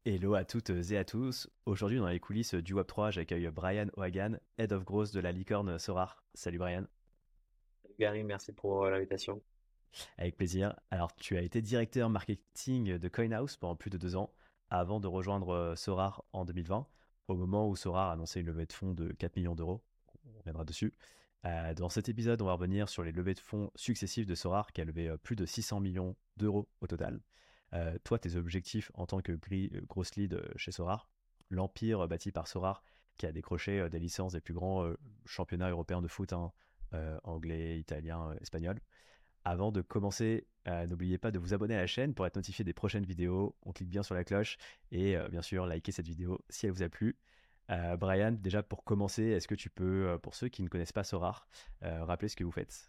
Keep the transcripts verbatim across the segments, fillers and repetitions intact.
Hello à toutes et à tous. Aujourd'hui, dans les coulisses du Web trois, j'accueille Brian O'Hagan, Head of Growth de la licorne Sorar. Salut Brian, Gary, merci pour euh, l'invitation. avec plaisir. Alors, tu as été directeur marketing de CoinHouse pendant plus de deux ans avant de rejoindre euh, Sorar en deux mille vingt, au moment où Sorar a annoncé une levée de fonds de quatre millions d'euros. On reviendra dessus. Euh, dans cet épisode, on va revenir sur les levées de fonds successives de Sorar qui a levé euh, plus de six cents millions d'euros au total. Euh, toi, tes objectifs en tant que gris- euh, grosse lead euh, chez Sorar, l'empire euh, bâti par Sorar qui a décroché euh, des licences des plus grands euh, championnats européens de foot, hein, euh, anglais, italien, euh, espagnol. Avant de commencer, euh, n'oubliez pas de vous abonner à la chaîne pour être notifié des prochaines vidéos. On clique bien sur la cloche et euh, bien sûr, likez cette vidéo si elle vous a plu. Euh, Brian, déjà pour commencer, est-ce que tu peux, euh, pour ceux qui ne connaissent pas Sorar, euh, rappeler ce que vous faites?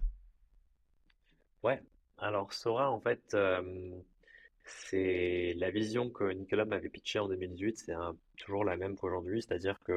Ouais, alors Sora, en fait, euh, c'est la vision que Nicolas m'avait pitchée en deux mille dix-huit, c'est un- toujours la même qu'aujourd'hui, c'est-à-dire que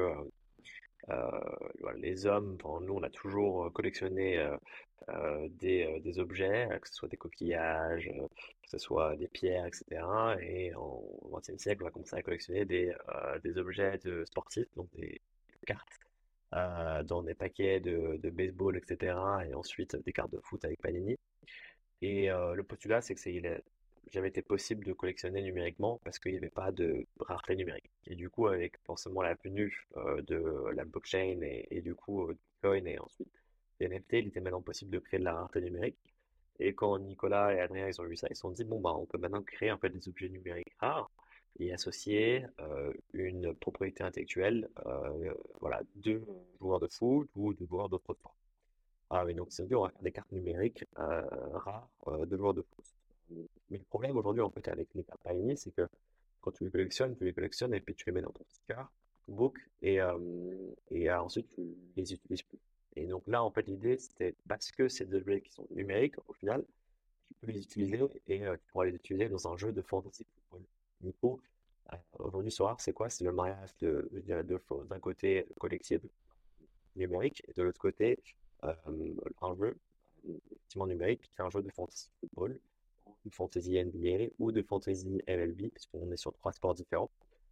euh, voilà, les hommes, enfin, nous, on a toujours euh, collectionné euh, euh, des, euh, des objets, euh, que ce soit des coquillages, euh, que ce soit des pierres, et cetera. Et en vingtième siècle, on a commencé à collectionner des, euh, des objets de sportifs, donc des cartes, euh, dans des paquets de, de baseball, et cetera. Et ensuite des cartes de foot avec Panini. Et euh, le postulat, c'est que c'est il a jamais été possible de collectionner numériquement parce qu'il n'y avait pas de rareté numérique. Et du coup, avec forcément la venue euh, de la blockchain et, et du coup euh, du Bitcoin et ensuite des N F T, il était maintenant possible de créer de la rareté numérique. Et quand Nicolas et Adrien ils ont vu ça, ils se sont dit bon bah on peut maintenant créer en fait des objets numériques rares et associer euh, une propriété intellectuelle, euh, voilà, de joueurs de foot ou de joueurs d'autres sports. Ah oui, donc c'est dur, on va faire des cartes numériques euh, rares euh, de joueurs de foot. Mais le problème aujourd'hui, en fait, avec les cartes Pioneer, c'est que quand tu les collectionnes, tu les collectionnes et puis tu les mets dans ton sticker, ton book, et, euh, et euh, ensuite tu les utilises plus. Et donc là, en fait, l'idée, c'était parce que c'est des objets qui sont numériques, au final, tu peux les utiliser et euh, tu pourras les utiliser dans un jeu de fantasy football. Du coup, euh, aujourd'hui, Soir, c'est quoi? C'est le mariage de, je dirais, deux choses. D'un côté, le collectible numérique, et de l'autre côté, euh, un jeu effectivement numérique, qui est un jeu de fantasy football, de fantasy N B A ou de fantasy M L B, puisqu'on est sur trois sports différents.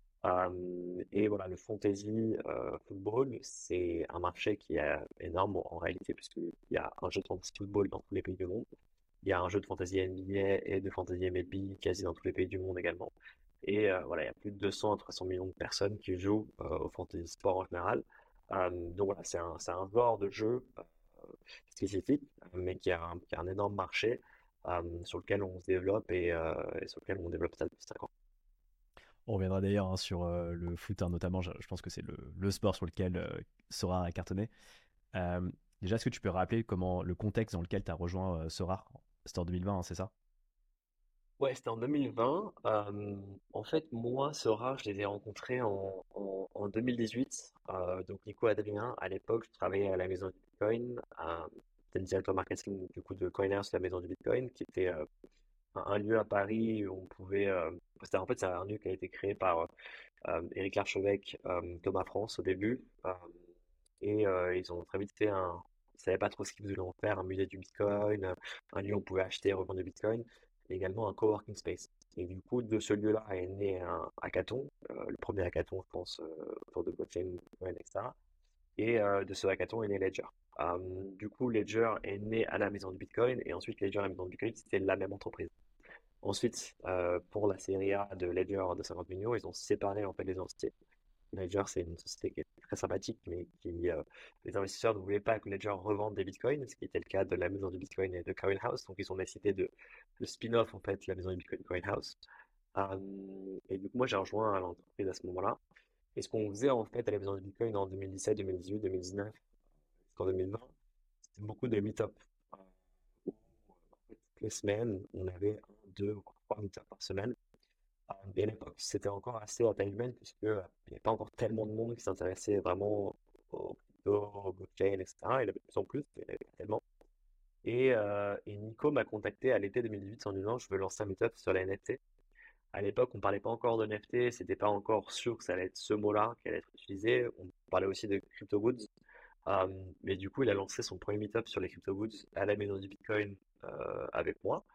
Euh, et voilà, le fantasy euh, football, c'est un marché qui est énorme en réalité, puisqu'il y a un jeu de fantasy football dans tous les pays du monde. Il y a un jeu de fantasy N B A et de fantasy M L B quasi dans tous les pays du monde également. Et euh, voilà, il y a plus de deux cents à trois cents millions de personnes qui jouent euh, au fantasy sport en général. Euh, donc voilà, c'est un, c'est un genre de jeu euh, spécifique, mais qui a un, qui a un énorme marché euh, sur lequel on se développe et, euh, et sur lequel on développe ça depuis cinq ans. On reviendra d'ailleurs hein, sur euh, le foot, hein, notamment. Je, je pense que c'est le, le sport sur lequel euh, Sorar a cartonné. Euh, Déjà, est-ce que tu peux rappeler comment le contexte dans lequel tu as rejoint euh, Sorar? C'était en deux mille vingt, hein, c'est ça? Ouais, c'était en deux mille vingt. Euh, en fait, moi, Sora, je les ai rencontrés en, en, en deux mille dix-huit. Euh, donc, Nico Adrien, à l'époque, je travaillais à la maison du Bitcoin. Euh, J'étais le directeur marketing du coup de Coiners, la maison du Bitcoin, qui était euh, un, un lieu à Paris où on pouvait. Euh, c'était, en fait, c'est un lieu qui a été créé par euh, Éric Larchevêque, euh, Thomas France au début. Euh, et euh, ils ont très vite fait un. Ils savaient pas trop ce qu'ils voulaient en faire, un musée du Bitcoin, euh, un lieu où on pouvait acheter et revendre du Bitcoin, et également un coworking space. Et du coup, de ce lieu-là est né un hackathon, euh, le premier hackathon, je pense, euh, autour de blockchain, Bitcoin, et cetera. Et euh, de ce hackathon est né Ledger. Euh, du coup, Ledger est né à la maison du Bitcoin, et ensuite Ledger et la maison du Bitcoin, c'était la même entreprise. Ensuite, euh, pour la série A de Ledger de cinquante millions, ils ont séparé en fait les entités. Ledger, c'est une société qui est très sympathique, mais qui, euh, les investisseurs ne voulaient pas que Ledger revende des bitcoins, ce qui était le cas de la maison du bitcoin et de CoinHouse. Donc, ils ont décidé de, de spin-off, en fait, la maison du bitcoin CoinHouse. Euh, et du coup, moi, j'ai rejoint l'entreprise à ce moment-là. Et ce qu'on faisait, en fait, à la maison du bitcoin en deux mille dix-sept, deux mille dix-huit, deux mille dix-neuf, jusqu'en deux mille vingt, c'était beaucoup de meet-up. Euh, où, en fait, toutes les semaines, on avait un, deux ou trois meet-up par semaine. Euh, Et à l'époque, c'était encore assez à taille humaine puisque euh, il n'y avait pas encore tellement de monde qui s'intéressait vraiment aux crypto, aux blockchain, et cetera. Il y en avait de plus en plus, mais il n'y avait pas tellement. Et, euh, et Nico m'a contacté à l'été deux mille dix-huit en disant je veux lancer un meetup sur la N F T. À l'époque, on parlait pas encore de N F T, c'était pas encore sûr que ça allait être ce mot-là qui allait être utilisé. On parlait aussi de crypto goods. Euh, mais du coup, il a lancé son premier meetup sur les crypto goods à la maison du Bitcoin euh, avec moi.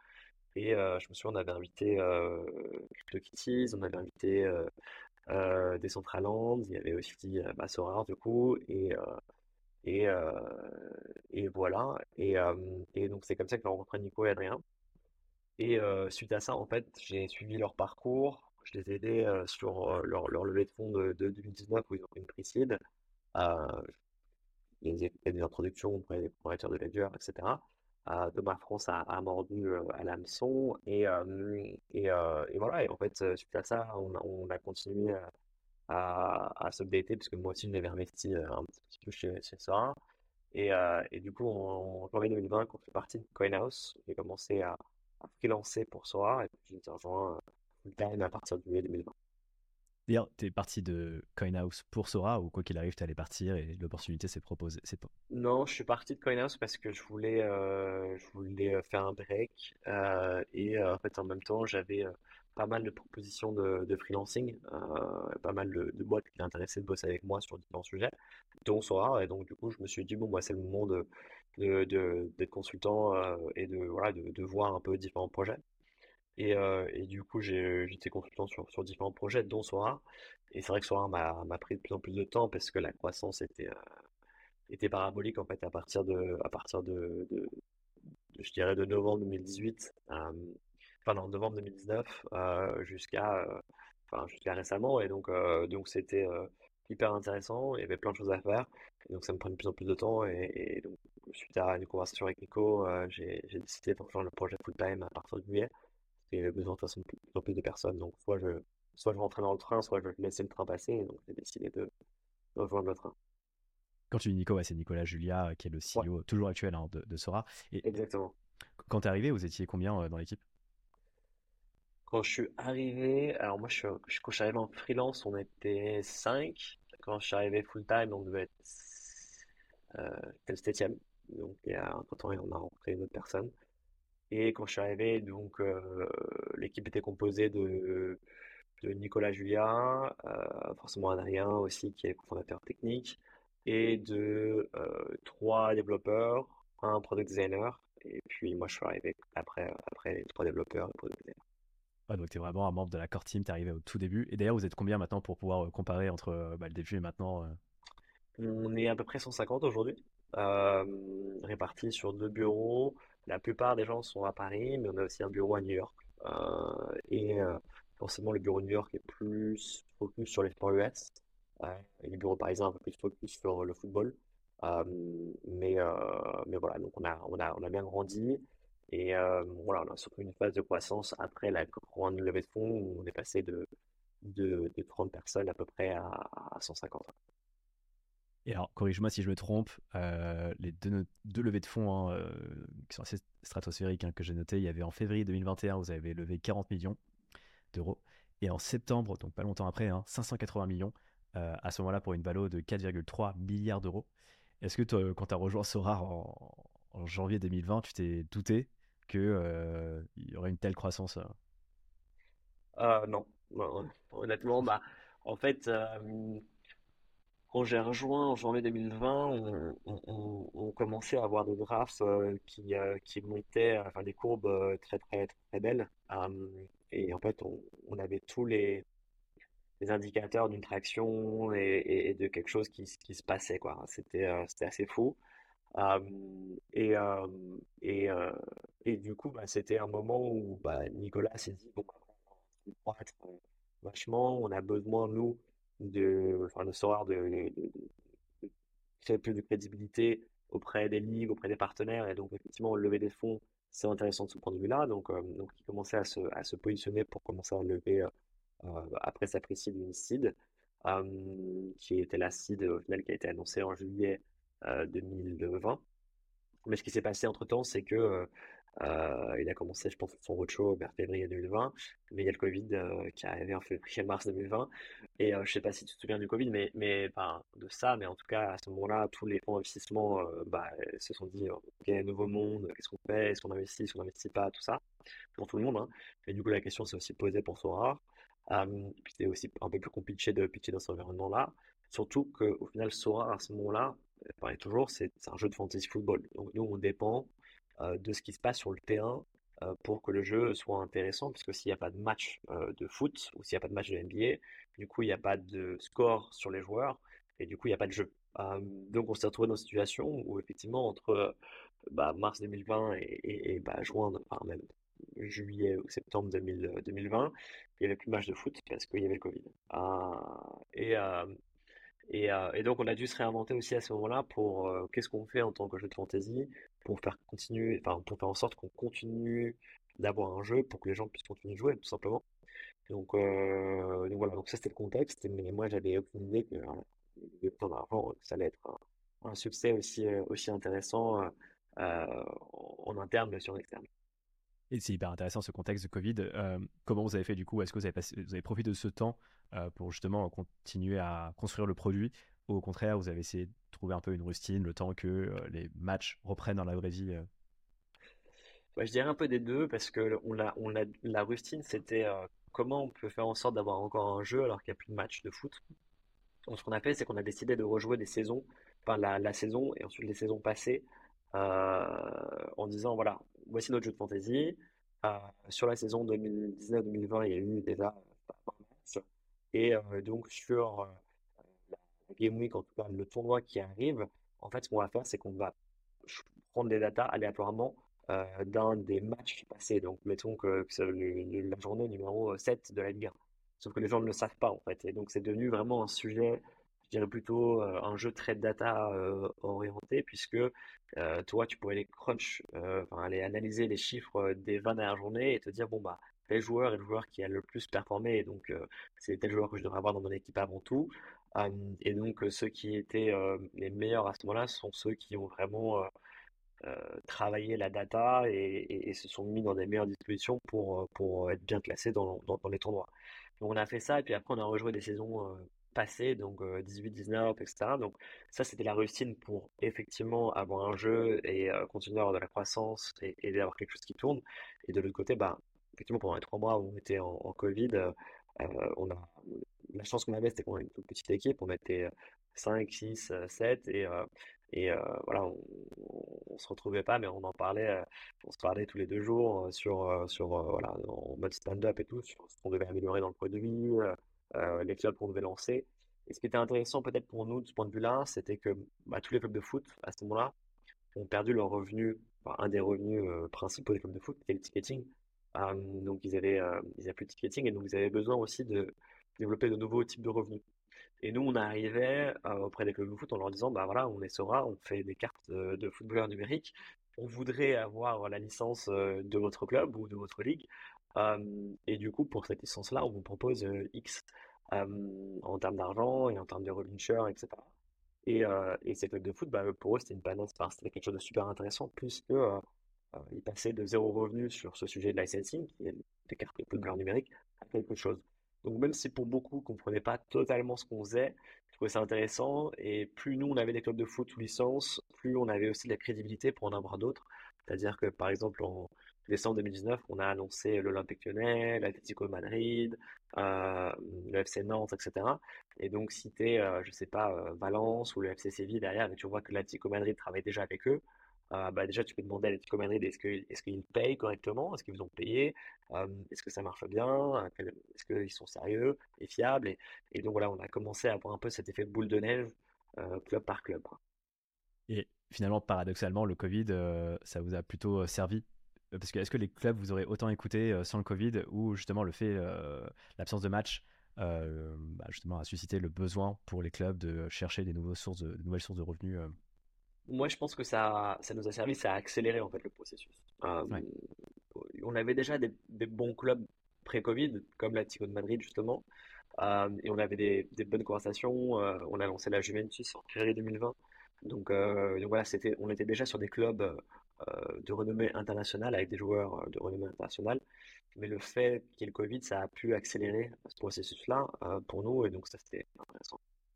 Et euh, je me souviens, on avait invité euh, CryptoKitties, on avait invité euh, euh, Decentraland, il y avait aussi euh, bah, Sorare du coup, et, euh, et, euh, et voilà. Et, euh, et donc c'est comme ça que j'ai rencontré Nico et Adrien. Et euh, suite à ça, en fait, j'ai suivi leur parcours, je les ai aidés euh, sur euh, leur, leur levée de fonds de, de deux mille dix-neuf où ils ont fait une pre-seed. Euh, je les ai fait des introductions auprès des propriétaires de Ledger, et cetera. Euh, Thomas France a, a mordu euh, à l'hameçon et, euh, et, euh, et voilà. Et en fait, euh, suite à ça, on a, on a continué à, à, à s'updater puisque moi aussi, je l'avais investi euh, un petit peu chez, chez Sora. Et, euh, et du coup, en janvier deux mille vingt, quand je suis parti de CoinHouse, j'ai commencé à, à freelancer pour Sora et puis j'ai été rejoint euh, full time à partir de juillet deux mille vingt. D'ailleurs, tu es parti de CoinHouse pour Sora ou quoi qu'il arrive, tu allais partir et l'opportunité s'est proposée. C'est pas... Non, je suis parti de CoinHouse parce que je voulais, euh, je voulais euh, faire un break euh, et euh, en fait en même temps j'avais euh, pas mal de propositions de, de freelancing, euh, pas mal de, de boîtes qui étaient intéressées de bosser avec moi sur différents sujets, dont Sora et donc du coup je me suis dit bon moi c'est le moment de, de, de- d'être consultant euh, et de voilà de, de voir un peu différents projets. Et, euh, et du coup, j'ai, j'étais consultant sur, sur différents projets, dont Sora. Et c'est vrai que Sora m'a, m'a pris de plus en plus de temps parce que la croissance était, euh, était parabolique en fait à partir de, à partir de, de- de, je dirais de novembre deux mille dix-huit, euh, enfin non, novembre deux mille dix-neuf euh, jusqu'à, euh, enfin jusqu'à récemment. Et donc, euh, donc c'était euh, hyper intéressant. Il y avait plein de choses à faire. Et donc ça me prenait de plus en plus de temps. Et, et donc suite à une conversation avec Nico, euh, j'ai, j'ai décidé de rejoindre le projet full time à partir de juillet. Et il y avait besoin de toute façon de plus en plus de personnes. Donc soit je, soit je rentrais dans le train, soit je laissais le train passer. Et donc j'ai décidé de, de rejoindre le train. Quand tu dis Nico, ouais, c'est Nicolas Julia, euh, qui est le Ouais, C E O, toujours actuel hein, de, de Sora. Et exactement. quand tu es arrivé, vous étiez combien euh, dans l'équipe? Quand je suis arrivé, alors moi je suis, je- quand je suis arrivé en freelance, on était cinq. Quand je suis arrivé full time, on devait être euh, c'était le septième. Donc il y a un temps, on a rencontré une autre personne. Et quand je suis arrivé, donc euh, l'équipe était composée de, de Nicolas Julia, euh, forcément Adrien aussi qui est cofondateur technique, et de euh, trois développeurs, un product designer, et puis moi je suis arrivé après, après les trois développeurs et product designer. Ah, donc tu es vraiment un membre de la core team, tu es arrivé au tout début. Et d'ailleurs, vous êtes combien maintenant pour pouvoir euh, comparer entre euh, bah, le début et maintenant euh On est à peu près cent cinquante aujourd'hui, euh, répartis sur deux bureaux. La plupart des gens sont à Paris, mais on a aussi un bureau à New York. Euh, et euh, forcément, le bureau de New York est plus focus sur les sports U S. euh, et le bureau parisien un peu plus focus sur le football. Euh, mais, euh, mais voilà, donc on a, on a, on a bien grandi. Et euh, voilà, on a surtout une phase de croissance après la grande levée de fonds où on est passé de, de, de trente personnes à peu près à, à cent cinquante. Et alors, corrige-moi si je me trompe, euh, les deux, no- deux levées de fonds hein, euh, qui sont assez stratosphériques hein, que j'ai noté, il y avait en février deux mille vingt et un, vous avez levé quarante millions d'euros. Et en septembre, donc pas longtemps après, hein, cinq cent quatre-vingts millions, euh, à ce moment-là pour une valo de quatre virgule trois milliards d'euros. Est-ce que toi, quand tu as rejoint Sora en, en janvier deux mille vingt, tu t'es douté qu'il euh, y aurait une telle croissance euh Euh, non, non, honnêtement, bah, en fait, euh, quand j'ai rejoint en janvier deux mille vingt, on, on- on- on commençait à avoir des graphes euh, qui, euh, qui montaient, enfin des courbes euh, très très très belles. Euh, et en fait, on, on avait tous les, les indicateurs d'une traction et, et- et de quelque chose qui, s- qui se passait, quoi. C'était euh, c'était assez fou. Euh, et, euh, et, euh, et du coup, bah, c'était un moment où bah, Nicolas s'est dit, bon, on va croître euh, vachement, on a besoin, nous, de, enfin, de savoir de, de- de- de créer plus de crédibilité auprès des ligues, auprès des partenaires, et donc effectivement, lever des fonds, c'est intéressant de ce point de vue-là. Donc, euh, donc il commençait à se, à se positionner pour commencer à lever euh, euh, après sa précide une seed, euh, qui était la seed au final qui a été annoncée en juillet euh, deux mille vingt. Mais ce qui s'est passé entre-temps, c'est que euh, euh, il a commencé, je pense, son roadshow vers février deux mille vingt, mais il y a le Covid euh, qui est arrivé en février-mars deux mille vingt. Et euh, je sais pas si tu te souviens du Covid, mais, mais enfin, de ça, mais en tout cas, à ce moment-là, tous les fonds d'investissement euh, bah, se sont dit, OK, nouveau monde, qu'est-ce qu'on fait? Est-ce qu'on investit? Est-ce qu'on n'investit pas? Tout ça, pour tout le monde. Hein. Et du coup, la question s'est aussi posée pour Sora. Euh, puis c'était aussi un peu plus compliqué de pitcher dans cet environnement-là. Surtout qu'au final, Sora, à ce moment-là, pareil toujours, c'est c'est un jeu de fantasy football. Donc nous, on dépend euh, de ce qui se passe sur le terrain euh, pour que le jeu soit intéressant, puisque s'il n'y a pas de match euh, de foot ou s'il n'y a pas de match de N B A, du coup, il n'y a pas de score sur les joueurs et du coup, il n'y a pas de jeu. Euh, donc, on s'est retrouvé dans une situation où, effectivement, entre euh, bah, mars deux mille vingt et, et- et, bah, juin, enfin, même juillet ou septembre deux mille, deux mille vingt, il n'y avait plus de match de foot parce qu'il y avait le Covid. Ah, et, euh, et, euh, et donc, on a dû se réinventer aussi à ce moment-là pour euh, qu'est-ce qu'on fait en tant que jeu de fantasy pour faire continuer, enfin, pour faire en sorte qu'on continue d'avoir un jeu pour que les gens puissent continuer de jouer, tout simplement. Donc, euh, donc voilà, donc ça c'était le contexte, mais moi j'avais aucune idée que euh, le temps d'argent, que ça allait être un, un succès aussi, euh, aussi intéressant euh, euh, en interne, mais aussi en externe. Et c'est hyper intéressant ce contexte de Covid. Euh, comment vous avez fait du coup? Est-ce que vous avez, passé, vous avez profité de ce temps euh, pour justement continuer à construire le produit? Ou au contraire, vous avez essayé de trouver un peu une rustine le temps que euh, les matchs reprennent dans la vraie vie euh Ouais, je dirais un peu des deux parce que le- on a, on a, la rustine c'était euh, comment on peut faire en sorte d'avoir encore un jeu alors qu'il n'y a plus de match de foot. Donc ce qu'on a fait, c'est qu'on a décidé de rejouer des saisons, enfin la, la saison et ensuite les saisons passées, euh, en disant voilà, voici notre jeu de fantasy. Euh, sur la saison deux mille dix-neuf deux mille vingt, il y a eu déjà pas mal de matchs. Et euh, donc sur euh, la la Game Week, en tout cas le tournoi qui arrive, en fait, ce qu'on va faire, c'est qu'on va ch- prendre des datas aléatoirement euh, d'un des matchs passés. Donc, mettons que, que c'est le- le- la journée numéro sept de la Ligue un. Sauf que les gens ne le savent pas, en fait. Et donc, c'est devenu vraiment un sujet, je dirais plutôt euh, un jeu très data euh, orienté, puisque euh, toi, tu pourrais aller crunch, euh, enfin, aller analyser les chiffres des vingt dernières journées et te dire, bon, bah, tel joueur est le joueur qui a le plus performé, et donc euh, c'est tel joueur que je devrais avoir dans mon équipe avant tout. Euh, et donc, euh, ceux qui étaient euh, les meilleurs à ce moment-là sont ceux qui ont vraiment euh, euh, travaillé la data et, et- et se sont mis dans des meilleures dispositions pour, euh, pour être bien classés dans, dans, dans les tournois. Donc, on a fait ça et puis après, on a rejoué des saisons euh, passées, donc euh, dix-huit, dix-neuf, et cetera. Donc, ça, c'était la rustine pour effectivement avoir un jeu et euh, continuer à avoir de la croissance et, et d'avoir quelque chose qui tourne. Et de l'autre côté, bah, effectivement, pendant les trois mois où on était en, en Covid, euh, euh, on a la chance qu'on avait, c'était qu'on avait une toute petite équipe. On était cinq, six, sept et, euh, et euh, voilà, on, on, se retrouvait pas, mais on en parlait, euh, on se parlait tous les deux jours euh, sur, euh, sur euh, voilà, en mode stand-up et tout, sur ce qu'on devait améliorer dans le produit, euh, euh, les clubs qu'on devait lancer. Et ce qui était intéressant peut-être pour nous de ce point de vue-là, c'était que bah, tous les clubs de foot à ce moment-là ont perdu leur revenu, enfin, un des revenus euh, principaux des clubs de foot, c'était le ticketing. Euh, donc ils avaient, euh, ils avaient plus de ticketing et donc ils avaient besoin aussi de développer de nouveaux types de revenus. Et nous, on arrivait euh, auprès des clubs de foot en leur disant, bah voilà, on est Sora, on fait des cartes de, de footballeurs numériques, on voudrait avoir la licence euh, de votre club ou de votre ligue. Euh, et du coup, pour cette licence-là, on vous propose euh, X euh, en termes d'argent et en termes de revenue share, et cetera. Et, euh, et ces clubs de foot, bah, pour eux, c'était une panacée, enfin, c'était quelque chose de super intéressant, puisque euh, euh, ils passaient de zéro revenu sur ce sujet de licensing, qui est des cartes de footballeurs numériques, à quelque chose. Donc même si pour beaucoup ne comprenaient pas totalement ce qu'on faisait, je trouvais ça intéressant. Et plus nous, on avait des clubs de foot sous licence, plus on avait aussi de la crédibilité pour en avoir d'autres. C'est-à-dire que par exemple en décembre deux mille dix-neuf, on a annoncé l'Olympique Lyonnais, l'Atlético de Madrid, euh, le F C Nantes, et cetera. Et donc si tu es, euh, je sais pas, euh, Valence ou le F C Séville derrière, et tu vois que l'Atlético de Madrid travaille déjà avec eux, euh, bah déjà tu peux demander à l'Atlético de Madrid est-ce que, est-ce qu'ils payent correctement, est-ce qu'ils vous ont payé, euh, est-ce que ça marche bien, euh, quel- est-ce qu'ils sont sérieux et fiables. Et, et donc voilà, on a commencé à avoir un peu cet effet boule de neige, euh, club par club, quoi. Et finalement, paradoxalement, le Covid, euh, ça vous a plutôt euh, servi. Euh, Parce que est-ce que les clubs vous auraient autant écouté euh, sans le Covid ou justement le fait, euh, l'absence de match, euh, bah, justement, a suscité le besoin pour les clubs de chercher des, nouveaux sources de, de nouvelles sources de revenus euh. Moi, je pense que ça, ça nous a servi, ça a accéléré en fait le processus. Euh, Ouais. on avait déjà des, des bons clubs pré-Covid, comme l'Atlético de Madrid justement, euh, et on avait des, des bonnes conversations. Euh, on a lancé la Juventus en février deux mille vingt. Donc, euh, donc voilà, c'était, on était déjà sur des clubs euh, de renommée internationale avec des joueurs euh, de renommée internationale. Mais le fait qu'il y ait le Covid, ça a pu accélérer ce processus-là euh, pour nous, et donc ça c'était intéressant.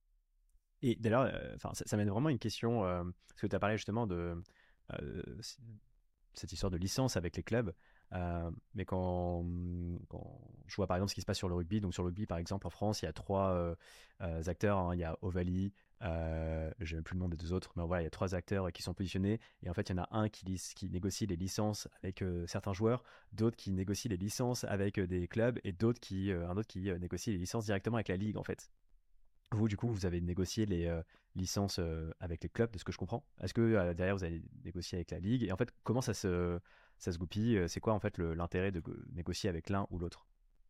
Et d'ailleurs, euh, enfin, ça, ça mène vraiment à une question, euh, parce que tu as parlé justement de euh, c- cette histoire de licence avec les clubs. Euh, mais quand, quand je vois par exemple ce qui se passe sur le rugby, donc sur le rugby par exemple en France, il y a trois euh, euh, acteurs, hein. Il y a Ovalie, Euh, j'ai même plus le nom des deux autres, mais voilà, il y a trois acteurs qui sont positionnés. Et en fait, il y en a un qui, lis- qui négocie les licences avec euh, certains joueurs, d'autres qui négocient les licences avec euh, des clubs, et d'autres qui, euh, un autre qui euh, négocie les licences directement avec la ligue, en fait. Vous, du coup, vous avez négocié les euh, licences euh, avec les clubs, de ce que je comprends. Est-ce que euh, derrière, vous avez négocié avec la ligue? Et en fait, comment ça se, ça se goupille? C'est quoi, en fait, le- l'intérêt de go- négocier avec l'un ou l'autre?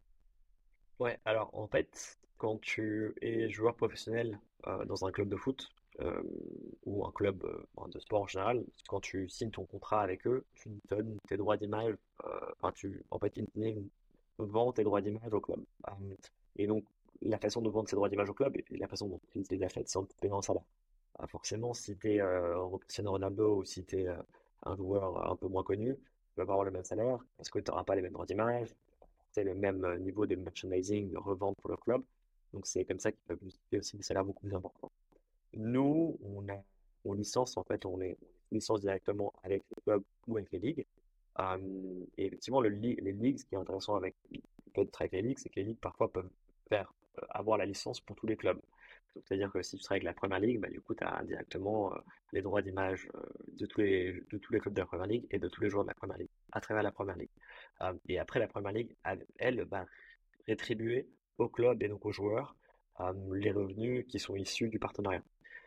Ouais, alors en fait, quand tu es joueur professionnel euh, dans un club de foot euh, ou un club euh, bon, de sport en général, quand tu signes ton contrat avec eux, tu donnes tes droits d'image, euh, enfin tu, en fait, in fine, vends tes droits d'image au club. Euh, et donc, la façon de vendre ces droits d'image au club et la façon dont tu les achètes, c'est en te payant un salaire. Ah, forcément, si tu es euh, Cristiano Ronaldo ou si tu es un joueur un peu moins connu, tu vas pas avoir le même salaire parce que tu n'auras pas les mêmes droits d'image, c'est le même euh, niveau de merchandising, de revente pour le club. Donc c'est comme ça qu'ils peuvent justifier aussi des salaires beaucoup plus importants. Nous, on a, on licence, en fait, on est, on licence directement avec les clubs ou avec les ligues. Euh, et effectivement, le, li- les ligues, ce qui est intéressant avec, peut-être avec les ligues, c'est que les ligues parfois peuvent faire euh, avoir la licence pour tous les clubs. Donc, c'est-à-dire que si tu travailles avec la première ligue, bah, du coup, tu as directement euh, les droits d'image euh, de tous les, de tous les clubs de la première ligue et de tous les joueurs de la première ligue à travers la première ligue. Euh, et après, la première ligue, elle, elle, va rétribuer au club et donc aux joueurs euh, les revenus qui sont issus du partenariat.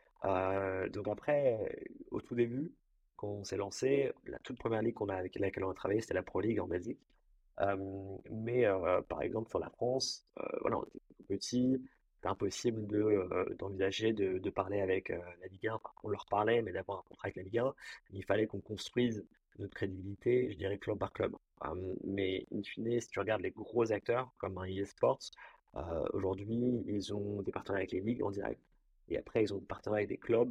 Euh, donc après, au tout début, quand on s'est lancé, la toute première ligue qu'on a, avec laquelle on a travaillé, c'était la Pro League en Belgique. Euh, mais euh, par exemple, sur la France, euh, voilà, on était tout petit, c'était impossible de, euh, d'envisager de, de parler avec euh, la Ligue un. Enfin, on leur parlait, mais d'avoir un contrat avec la Ligue un, il fallait qu'on construise notre crédibilité, je dirais club par club. Euh, mais in fine, si tu regardes les gros acteurs comme un E A Sports, euh, aujourd'hui, ils ont des partenariats avec les ligues en direct. Et après, ils ont des partenariats avec des clubs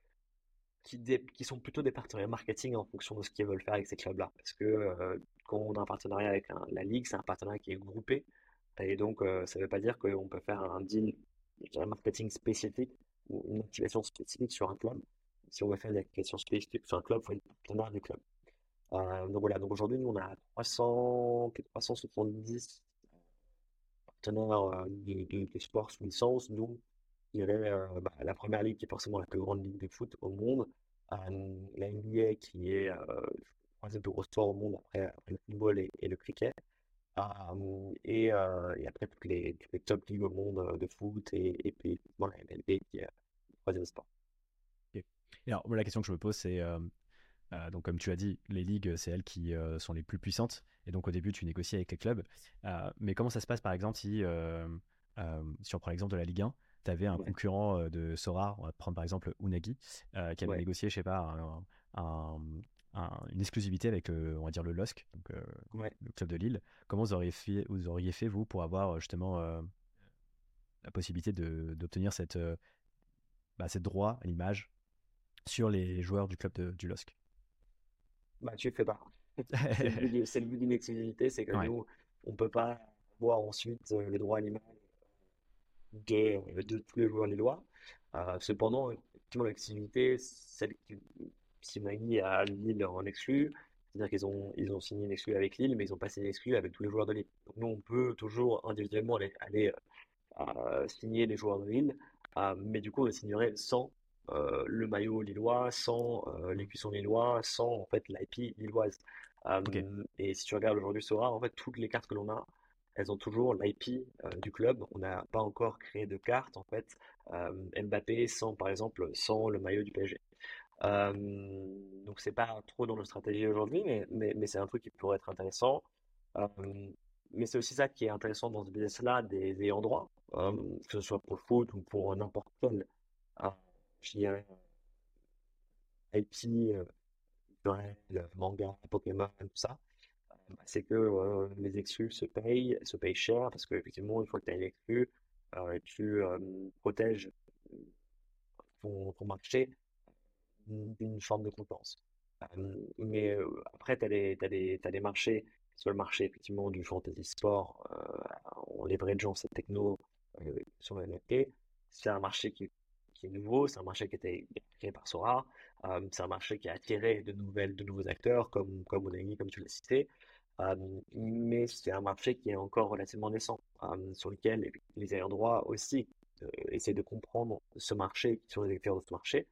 qui, dé- qui sont plutôt des partenariats marketing en fonction de ce qu'ils veulent faire avec ces clubs-là. Parce que euh, quand on a un partenariat avec un- la ligue, c'est un partenariat qui est groupé. Et donc, euh, ça ne veut pas dire qu'on peut faire un deal, je dirais, marketing spécifique ou une activation spécifique sur un club. Si on veut faire une activation spécifique sur un club, il faut être partenaire du club. Euh, donc voilà, donc aujourd'hui, nous, on a trois cents, trois cent soixante-dix partenaires euh, de, de, de sport sous licence, dont je dirais, euh, bah, la première ligue qui est forcément la plus grande ligue de foot au monde, euh, la N B A qui est euh, le troisième plus gros sport au monde après, après le football et, et le cricket, euh, et, euh, et après toutes les, toutes les top ligues au monde euh, de foot et, et puis effectivement, la M L B qui est le troisième sport. Ok. Et alors, moi, la question que je me pose, c'est, euh, euh, donc comme tu as dit, les ligues, c'est elles qui euh, sont les plus puissantes. Et donc au début, tu négocies avec les clubs. Euh, mais comment ça se passe, par exemple, si, euh, euh, si on prend l'exemple de la Ligue un, tu avais un Ouais, concurrent euh, de Sora, on va prendre par exemple Unagi, euh, qui avait ouais, négocié, je sais pas, un- un- un- une exclusivité avec, le- on va dire, le L O S C, donc euh, ouais. le club de Lille. Comment vous auriez fait, vous auriez fait, vous, pour avoir euh, justement euh, la possibilité de- d'obtenir cette, euh, bah, cette droit à l'image sur les joueurs du club de- du L O S C? Bah, tu le fais pas. C'est le but du- c'est le but d'une exclusivité, c'est que Ouais, nous, on peut pas voir ensuite euh, les droits à l'image de, euh, de tous les joueurs lillois. Euh, cependant, effectivement, l'exclusivité, celle qui Simagi à Lille en exclu, c'est-à-dire qu'ils ont, ils ont signé une exclu avec Lille, mais ils n'ont pas signé une exclu avec tous les joueurs de Lille. Donc nous, on peut toujours individuellement aller, aller euh, signer les joueurs de Lille, euh, mais du coup, on les signerait sans euh, le maillot lillois, sans euh, les cuissons lillois, sans en fait l'I P lilloise. ok, Euh, et si tu regardes aujourd'hui Sora, en fait, toutes les cartes que l'on a, elles ont toujours l'I P euh, du club. On n'a pas encore créé de carte, en fait, euh, Mbappé sans, par exemple, sans le maillot du P S G. Euh, donc c'est pas trop dans notre stratégie aujourd'hui, mais, mais, mais c'est un truc qui pourrait être intéressant. Euh, mais c'est aussi ça qui est intéressant dans ce business-là des ayants droit, euh, que ce soit pour le foot ou pour n'importe quel, euh, je dirais, I P, euh, culturel, manga, Pokémon, tout ça. Euh, bah, c'est que euh, les exclus se payent, se payent cher parce qu'effectivement, une fois que tu as une exclu, euh, tu euh, protèges ton, ton marché d'une forme de concurrence. Euh, mais euh, après, tu as des, t'as des, t'as des marchés, sur le marché effectivement du fantasy sport, euh, en leverageant cette techno euh, sur le N F T. C'est un marché qui, qui est nouveau, c'est un marché qui a été créé par Sora, euh, c'est un marché qui a attiré de, nouvelles, de nouveaux acteurs comme, comme Unagi, comme tu l'as cité. Euh, mais c'est un marché qui est encore relativement naissant, euh, sur lequel les, les ayants droit aussi euh, essayer de comprendre ce marché, qui sont les acteurs de ce marché.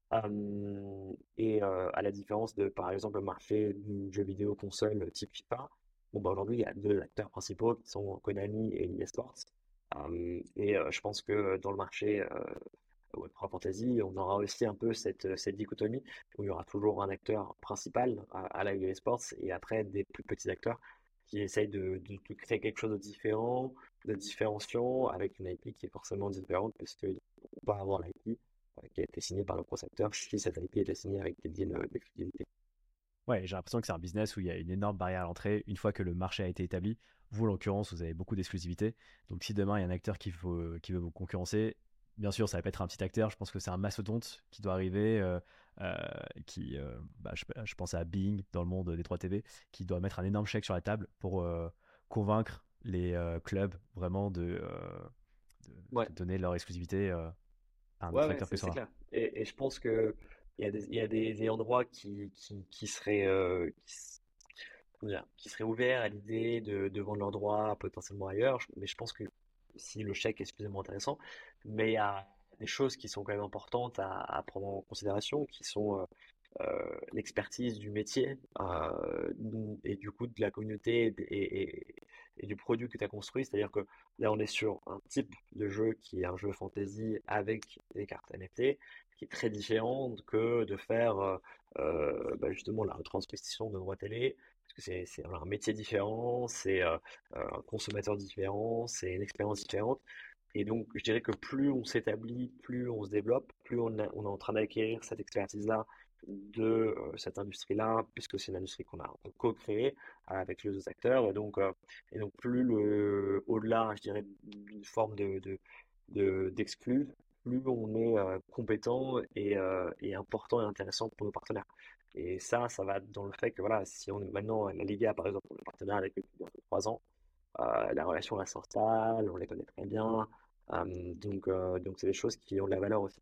Euh, et euh, à la différence de, par exemple, le marché du jeu vidéo console type FIFA, bon, bah, aujourd'hui, il y a deux acteurs principaux qui sont Konami et E A Sports. Euh, et euh, je pense que dans le marché euh, Web trois Fantasy, on aura aussi un peu cette, cette dichotomie où il y aura toujours un acteur principal à, à la E A Sports et après des plus petits acteurs qui essayent de, de, de créer quelque chose de différent, de différenciant avec une I P qui est forcément différente parce qu'on va avoir l'I P euh, qui a été signée par le concepteur si cette I P était signée avec des deals euh, d'exclusivité. Ouais, j'ai l'impression que c'est un business où il y a une énorme barrière à l'entrée. Une fois que le marché a été établi, vous, en l'occurrence, vous avez beaucoup d'exclusivité. Donc, si demain, il y a un acteur qui veut, qui veut vous concurrencer, bien sûr, ça va pas être un petit acteur. Je pense que c'est un mastodonte qui doit arriver, euh, euh, qui, euh, bah, je, je pense à Bing dans le monde des trois T V, qui doit mettre un énorme chèque sur la table pour euh, convaincre les euh, clubs vraiment de, euh, de, Ouais, de donner leur exclusivité euh, à un ouais, autre ouais, acteur que c'est c'est Sora. clair. Et, et je pense que il y a des, il y a des, des endroits qui, qui, qui seraient, euh, qui, s- comment dire, qui seraient ouverts à l'idée de, de vendre leurs droits potentiellement ailleurs. Je- Mais je pense que si le chèque est suffisamment intéressant, mais il y a des choses qui sont quand même importantes à, à prendre en considération, qui sont euh, euh, l'expertise du métier euh, et du coup de la communauté et, et- et du produit que tu as construit. C'est-à-dire que là, on est sur un type de jeu qui est un jeu fantasy avec des cartes N F T, qui est très différent que de faire euh, euh, bah, justement la retranscription de droit télé. Parce que c'est c'est un métier différent, c'est euh, un consommateur différent, c'est une expérience différente. Et donc, je dirais que plus on s'établit, plus on se développe, plus on, a- on est en train d'acquérir cette expertise-là de euh, cette industrie-là, puisque c'est une industrie qu'on a co-créée avec les autres acteurs. Et donc, euh, et donc plus le, au-delà, je dirais, d'une forme de, de, de- d'exclus, plus on est euh, compétent et, euh, et important et intéressant pour nos partenaires. Et ça, ça va dans le fait que voilà, si on est maintenant la Liga, par exemple, on est partenaire avec eux depuis bientôt trois ans, euh, la relation reste s'installe, on les connaît très bien. Euh, donc, euh, donc c'est des choses qui ont de la valeur aussi.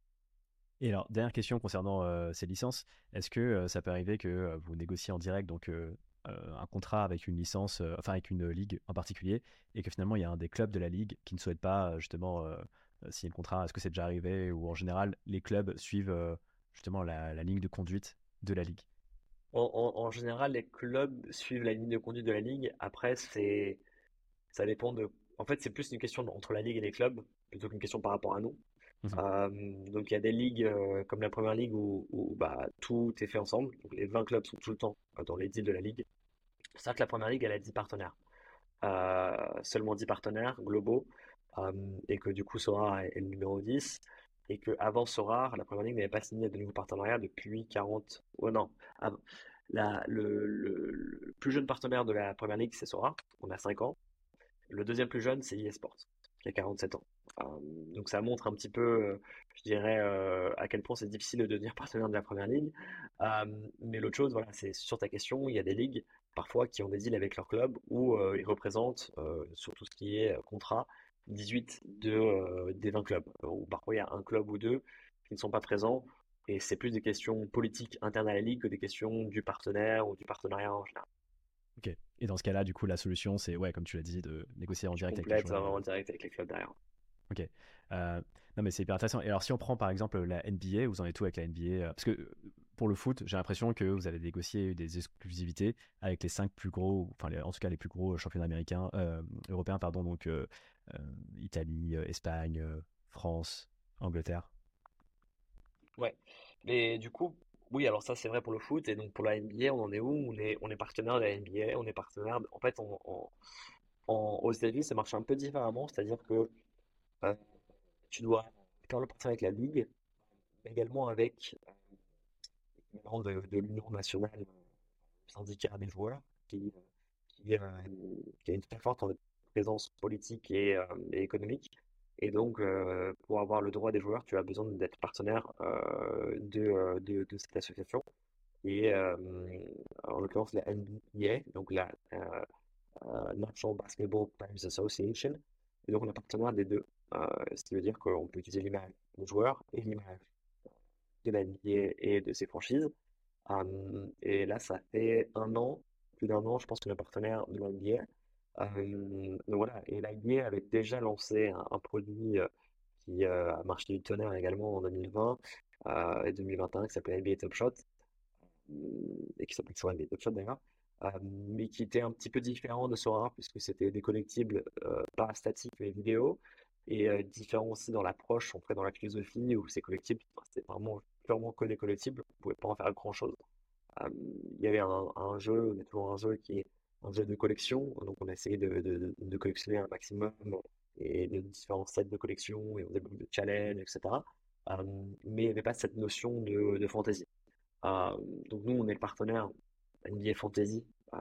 Et alors, dernière question concernant euh, ces licences, est-ce que euh, ça peut arriver que euh, vous négociez en direct donc euh, euh, un contrat avec une licence, euh, enfin avec une ligue en particulier, et que finalement il y a un des clubs de la ligue qui ne souhaite pas euh, justement euh, euh, signer le contrat? Est-ce que c'est déjà arrivé ou en général les clubs suivent euh, justement la, la ligne de conduite de la ligue? En, en- en général, les clubs suivent la ligne de conduite de la ligue. Après, c'est, ça dépend de. En fait, c'est plus une question de- entre la ligue et les clubs plutôt qu'une question par rapport à nous. Mhm. Euh, donc, il y a des ligues euh, comme la première ligue où, où, bah, tout est fait ensemble. Donc, les vingt clubs sont tout le temps euh, dans les deals de la ligue. C'est vrai que la première ligue, elle a dix partenaires. Euh, seulement dix partenaires globaux. Euh, et que du coup, Sora est, est le numéro dix. Et que avant Sora, la première ligue n'avait pas signé de nouveaux partenariats depuis quarante. Oh non. Av- la- le, le- le plus jeune partenaire de la première ligue, c'est Sora. On a cinq ans. Le deuxième plus jeune, c'est eSports, qui a quarante-sept ans. Euh, donc ça montre un petit peu, euh, je dirais, euh, à quel point c'est difficile de devenir partenaire de la première ligue. Euh, mais l'autre chose, voilà, c'est sur ta question, il y a des ligues parfois qui ont des deals avec leur club où euh, ils représentent, euh, sur tout ce qui est euh, contrat, dix-huit de, euh, des vingt clubs. Euh, Ou parfois il y a un club ou deux qui ne sont pas présents. Et c'est plus des questions politiques internes à la ligue que des questions du partenaire ou du partenariat en général. Ok. Et dans ce cas-là, du coup, la solution, c'est, ouais, comme tu l'as dit, de négocier en Tu direct avec les complètes joueurs. vraiment euh, en direct avec les clubs derrière. Ok. Euh, non, mais c'est hyper intéressant. Et alors, si on prend par exemple la N B A, vous en êtes où avec la N B A? euh, Parce que euh, pour le foot, j'ai l'impression que vous avez négocié des exclusivités avec les cinq plus gros, enfin, les- en tout cas, les plus gros championnats américains, euh, européens, pardon, donc euh, euh, Italie, euh, Espagne, euh, France, Angleterre. Ouais. Mais du coup, oui, alors ça c'est vrai pour le foot et donc pour la N B A, on en est où? On est, on est partenaire de la N B A, on est partenaire. de- En fait, on, on- en- aux États-Unis, ça marche un peu différemment, c'est-à-dire que euh, tu dois faire le partenariat avec la ligue, mais également avec euh, l'équivalent de, de l'Union nationale euh, syndicat des joueurs, qui, euh, qui, euh, qui a une très forte présence politique et, euh, et économique. Et donc, euh, pour avoir le droit des joueurs, tu as besoin d'être partenaire euh, de, euh, de, de cette association. Et euh, en l'occurrence la N B A, donc la euh, euh, National Basketball Players Association. Et donc on est partenaire des deux, euh, ce qui veut dire qu'on peut utiliser l'image des joueurs et l'image de la N B A et de ses franchises. Euh, et là, ça fait un an, plus d'un an, je pense qu'on est partenaire de la N B A. Euh, donc voilà, et la N B A avait déjà lancé un, un produit euh, qui euh, a marché du tonnerre également en deux mille vingt euh, et deux mille vingt et un qui s'appelait N B A Top Shot et qui s'appelle toujours N B A Top Shot d'ailleurs, euh, mais qui était un petit peu différent de Sora puisque c'était des collectibles euh, pas statiques mais vidéo et euh, différent aussi dans l'approche, on fait dans la philosophie où ces collectibles, c'était vraiment purement que des collectibles, on pouvait pas en faire grand chose. Euh, il y avait un, un jeu, il y a toujours un jeu qui est un jeu de collection, donc on a essayé de, de, de collectionner un maximum et de différents sets de collection et on développe de challenges, et cetera. Euh, mais il n'y avait pas cette notion de, de fantasy. Euh, donc nous, on est le partenaire N B A Fantasy euh,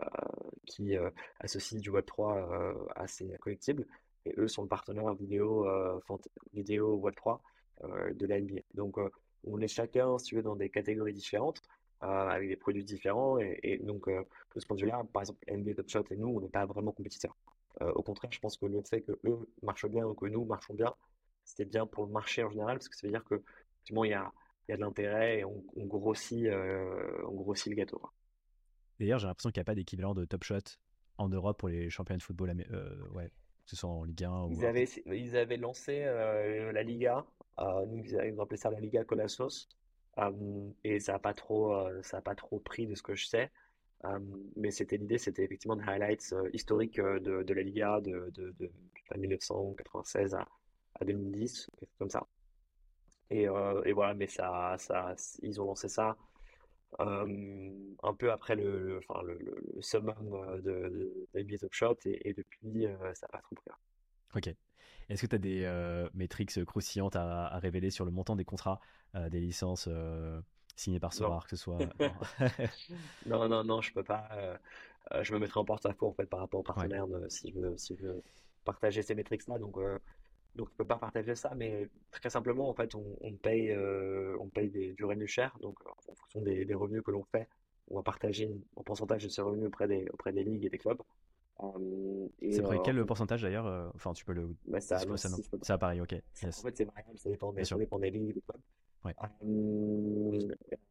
qui euh, associe du web trois euh, à ces collectibles et eux sont le partenaire vidéo, euh, fant- vidéo web trois euh, de la N B A. Donc euh, on est chacun, si tu veux, dans des catégories différentes euh, avec des produits différents et, et donc euh, de ce point de vue-là, par exemple N B A Top Shot et nous, on n'est pas vraiment compétiteurs. Euh, au contraire, je pense que le fait que eux marchent bien ou que nous marchons bien, c'était bien pour le marché en général parce que ça veut dire que effectivement, il y a il y a de l'intérêt et on, on grossit, euh, on grossit le gâteau, quoi. D'ailleurs, j'ai l'impression qu'il n'y a pas d'équivalent de Top Shot en Europe pour les championnats de football, amé- euh, ouais, que ce soit en Ligue un ou Ils alors. avaient, ils avaient lancé euh, la Liga, euh, nous, ils avaient- ils ont appelé ça la Liga Colossos, euh, et ça n'a pas trop, euh, ça a pas trop pris de ce que je sais. Euh, mais c'était l'idée, c'était effectivement des highlights euh, historiques euh, de, de la Liga de, de, de, de mille neuf cent quatre-vingt-seize à, à deux mille dix, quelque chose comme ça. Et, euh, et voilà, mais ça, ça, ils ont lancé ça euh, un peu après le, le, enfin, le, le, le summum euh, de, de, de N B A Top Shot et, et depuis, euh, ça n'a pas trop pris. Ok. Est-ce que tu as des euh, métriques croustillantes à, à révéler sur le montant des contrats, euh, des licences euh, signées par Non. Sora, que ce soit. Non. Non, non, non, je peux pas. Euh, euh, je me mettrai en porte-à-faux en fait par rapport aux Ouais. partenaires de- si je veux, si je veux partager ces métriques-là. Donc, euh, donc je peux pas partager ça, mais très simplement en fait, on, on paye, euh, on paye des, du revenu cher. Donc, euh, en fonction des, des revenus que l'on fait, on va partager une- un pourcentage de ces revenus auprès des, auprès des ligues et des clubs. Euh, C'est et près euh, quel pourcentage d'ailleurs euh, enfin, tu peux le. bah, ça, non, Ça, non. si je peux pas. C'est à Paris, ok. Ça, en Yes. fait, c'est variable, ça dépend Bien des, ça sûr. dépend des ligues et des clubs. Ouais. Euh,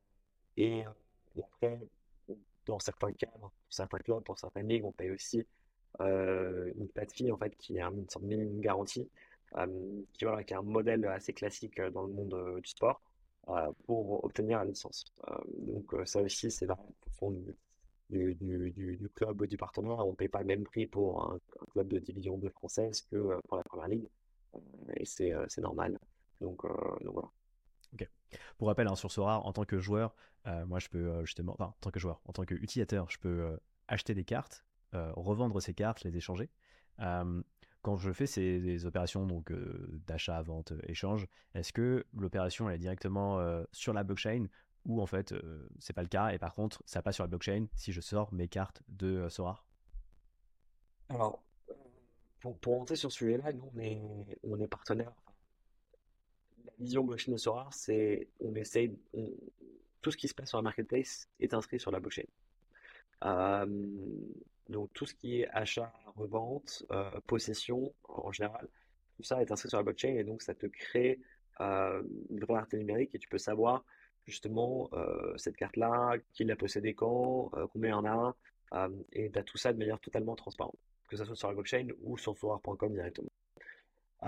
et, et après, dans certains cadres, pour certains clubs, pour certaines ligues, on paye aussi euh, une plate fee en fait qui est une sorte de minimum garantie, euh, qui, voilà, qui est un modèle assez classique euh, dans le monde euh, du sport euh, pour obtenir la licence. Euh, donc euh, ça aussi, c'est variable en fonction du, du, du, du- du club ou du partenaire. On ne paye pas le même prix pour un, un club de division deux française que euh, pour la première ligue. Euh, et c'est euh, c'est normal. Donc, euh, donc voilà. Ok. Pour rappel, hein, sur Sora, en tant que joueur, euh, moi je peux euh, justement, enfin, en tant que joueur, en tant qu'utilisateur, je peux euh, acheter des cartes, euh, revendre ces cartes, les échanger. Euh, quand je fais ces, ces opérations donc euh, d'achat, vente, euh, échange, est-ce que l'opération elle est directement euh, sur la blockchain ou en fait euh, c'est pas le cas et par contre ça passe sur la blockchain si je sors mes cartes de euh, Sora? Alors, euh, pour, pour rentrer sur ce sujet-là, nous, on est, on est partenaire. La vision blockchain de Sora, c'est on essaye, on- tout ce qui se passe sur la marketplace est inscrit sur la blockchain. Euh, donc tout ce qui est achat, revente, euh, possession en général, tout ça est inscrit sur la blockchain et donc ça te crée euh, une vraie carte numérique et tu peux savoir justement euh, cette carte-là, qui l'a possédée quand, euh, combien il y en a, euh, et tu as tout ça de manière totalement transparente, que ce soit sur la blockchain ou sur sora point com directement. Euh,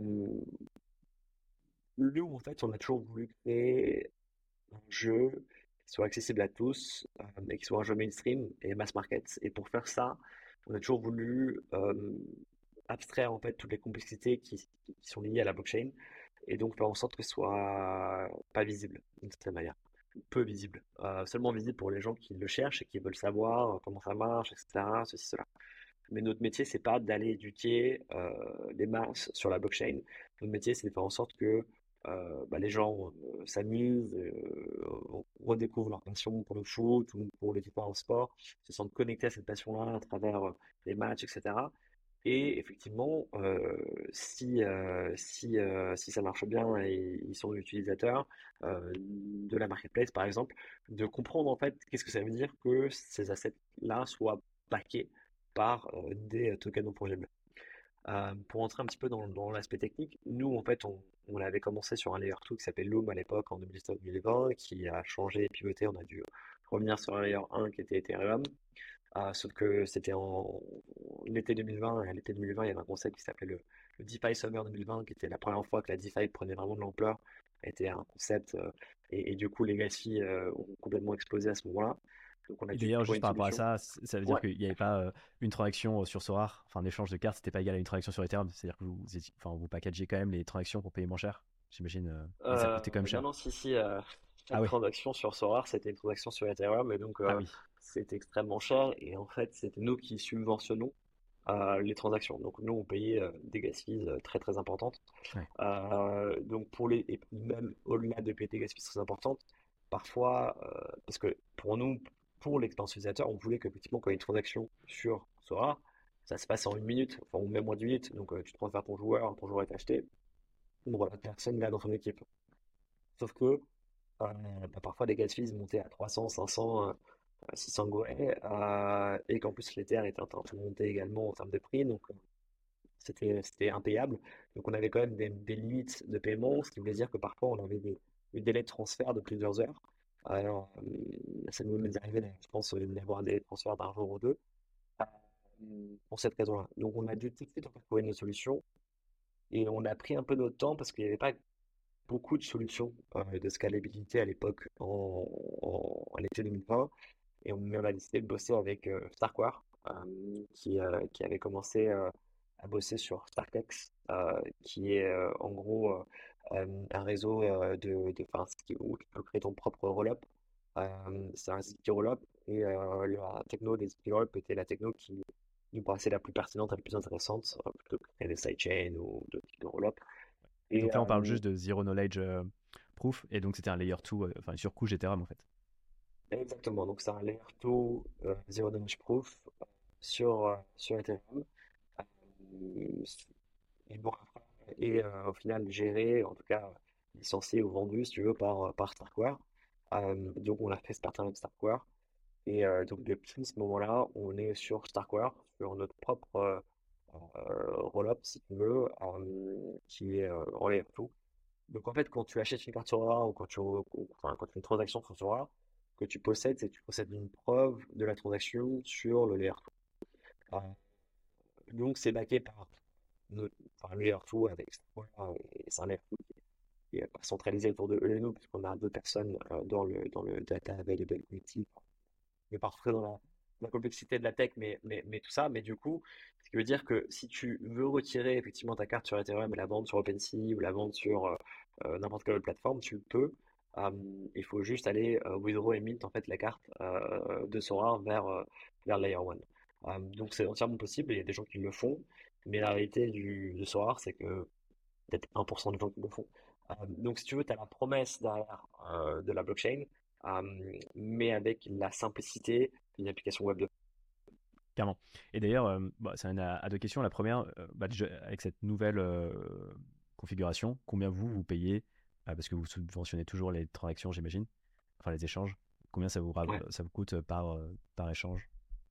Nous, en fait, on a toujours voulu créer un jeu qui soit accessible à tous euh, et qui soit un jeu mainstream et mass market. Et pour faire ça, on a toujours voulu euh, abstraire en fait toutes les complexités qui, qui sont liées à la blockchain et donc faire en sorte que ce soit pas visible d'une certaine manière, peu visible, Euh, seulement visible pour les gens qui le cherchent et qui veulent savoir comment ça marche, et cetera. Ceci, cela. Mais notre métier, c'est pas d'aller éduquer euh, les masses sur la blockchain. Notre métier, c'est de faire en sorte que euh, bah, les gens euh, s'amusent, euh, redécouvrent leur passion pour le foot ou pour les différents sports, se sentent connectés à cette passion-là à travers euh, les matchs, et cetera. Et effectivement, euh, si, euh, si, euh, si ça marche bien et ils sont utilisateurs euh, de la marketplace, par exemple, de comprendre en fait qu'est-ce que ça veut dire que ces assets-là soient backés par euh, des tokens non fongibles. Euh, pour entrer un petit peu dans, dans l'aspect technique, nous en fait on, on avait commencé sur un layer deux qui s'appelait Loom à l'époque en deux mille dix-neuf deux mille vingt, qui a changé et pivoté, on a dû revenir sur un layer un qui était Ethereum. Euh, sauf que c'était en l'été deux mille vingt, et à l'été deux mille vingt, il y avait un concept qui s'appelait le, le DeFi Summer deux mille vingt, qui était la première fois que la DeFi prenait vraiment de l'ampleur, était un concept, euh, et, et du coup, les gas fees euh, ont complètement explosé à ce moment-là. Donc, on a Et dû d'ailleurs, trouver juste une par rapport à solution. ça, c- ça veut dire Ouais, qu'il n'y avait pas euh, une transaction euh, sur Sorare, enfin un échange de cartes, c'était pas égal à une transaction sur Ethereum. C'est-à-dire que vous, vous étiez- enfin, vous packagez quand même les transactions pour payer moins cher, j'imagine. euh, mais ça Euh, coûtait quand même non, cher. non, si, si, euh, Ah chaque oui, transaction sur Sorare, c'était une transaction sur Ethereum, et donc ah euh, oui, c'était extrêmement cher, et en fait, c'était nous qui subventionnons euh, les transactions. Donc nous, on payait euh, des gas fees euh, très très importantes. ouais. Euh, donc pour les, et même au-delà de payer des gas fees très importantes, parfois, euh, parce que pour nous, pour l'expérience utilisateur, on voulait qu'effectivement, quand il y a une transaction sur Sorare, ça se passe en une minute, enfin, ou même moins d'une minute. Donc, euh, tu transfères ton joueur, ton joueur est acheté. Donc, voilà, personne là dans ton équipe. Sauf que euh, bah, parfois les gas fees montaient à trois cents, cinq cents, euh, six cents gourets, euh, et qu'en plus l'Ether était en train de monter également en termes de prix, donc euh, c'était c'était impayable. Donc on avait quand même des, des limites de paiement, ce qui voulait dire que parfois on avait des, des délais de transfert de plusieurs heures. Alors, euh, ça nous est arrivé, je pense, euh, d'avoir des transferts d'un jour ou deux, euh, pour cette raison-là. Donc on a dû tout de suite en fait, trouver une solution, et on a pris un peu notre temps parce qu'il n'y avait pas beaucoup de solutions euh, de scalabilité à l'époque en, en, en été deux mille vingt, et on, mais on a décidé de bosser avec euh, Starkware, euh, qui, euh, qui avait commencé euh, à bosser sur StarkEx, euh, qui est euh, en gros euh, euh, un réseau euh, de, de enfin, ce qui- où tu peux créer ton propre roll-up. Euh, c'est un zip roll-up, et euh, la techno des zip roll-up était la techno qui nous paraissait la plus pertinente et la plus intéressante, euh, plutôt que de créer des sidechains ou d'autres types de roll-up. Et Et donc là, on parle euh, juste de Zero Knowledge euh, Proof, et donc c'était un layer deux, euh, enfin une surcouche Ethereum en fait. Exactement, donc c'est un layer deux euh, Zero Damage Proof euh, sur, euh, sur Ethereum. Euh, et bon, après, et euh, au final géré, en tout cas licencié ou vendu, si tu veux, par, par Starkware. Euh, donc on a fait ce partenariat avec Starkware. Et euh, donc depuis ce moment-là, on est sur Starkware, sur notre propre euh, euh, roll-up, si tu veux, euh, qui est euh, en layer deux. Donc en fait, quand tu achètes une carte Sorare, ou quand tu, ou- enfin, quand tu fais une transaction sur Sorare, que tu possèdes, c'est que tu possèdes une preuve de la transaction sur le layer deux. Euh, donc c'est backé par notre, enfin, le layer deux avec Starkware, et c'est un layer deux qui est pas centralisé autour de eux et nous, puisqu'on a deux personnes euh, dans le, dans le data available collective. Je vais pas rentrer dans la, la complexité de la tech, mais, mais, mais tout ça. Mais du coup, ce qui veut dire que si tu veux retirer effectivement ta carte sur Ethereum et la vendre sur OpenSea ou la vendre sur euh, euh, n'importe quelle autre plateforme, tu peux. Euh, il faut juste aller euh, withdraw et mint en fait la carte euh, de Sora vers, euh, vers Layer un. Euh, donc c'est entièrement possible, et il y a des gens qui le font, mais la réalité du, de Sora, c'est que peut-être un pour cent des gens qui le font. Euh, donc, si tu veux, tu as la promesse derrière euh, de la blockchain, euh, mais avec la simplicité d'une application web deux. Clairement. Et d'ailleurs, euh, bah, ça mène à, à deux questions. La première, euh, bah, déjà, avec cette nouvelle euh, configuration, combien vous, vous payez, euh, parce que vous subventionnez toujours les transactions, j'imagine, enfin les échanges, combien ça vous, ra- Ouais. ça vous coûte par, euh, par échange?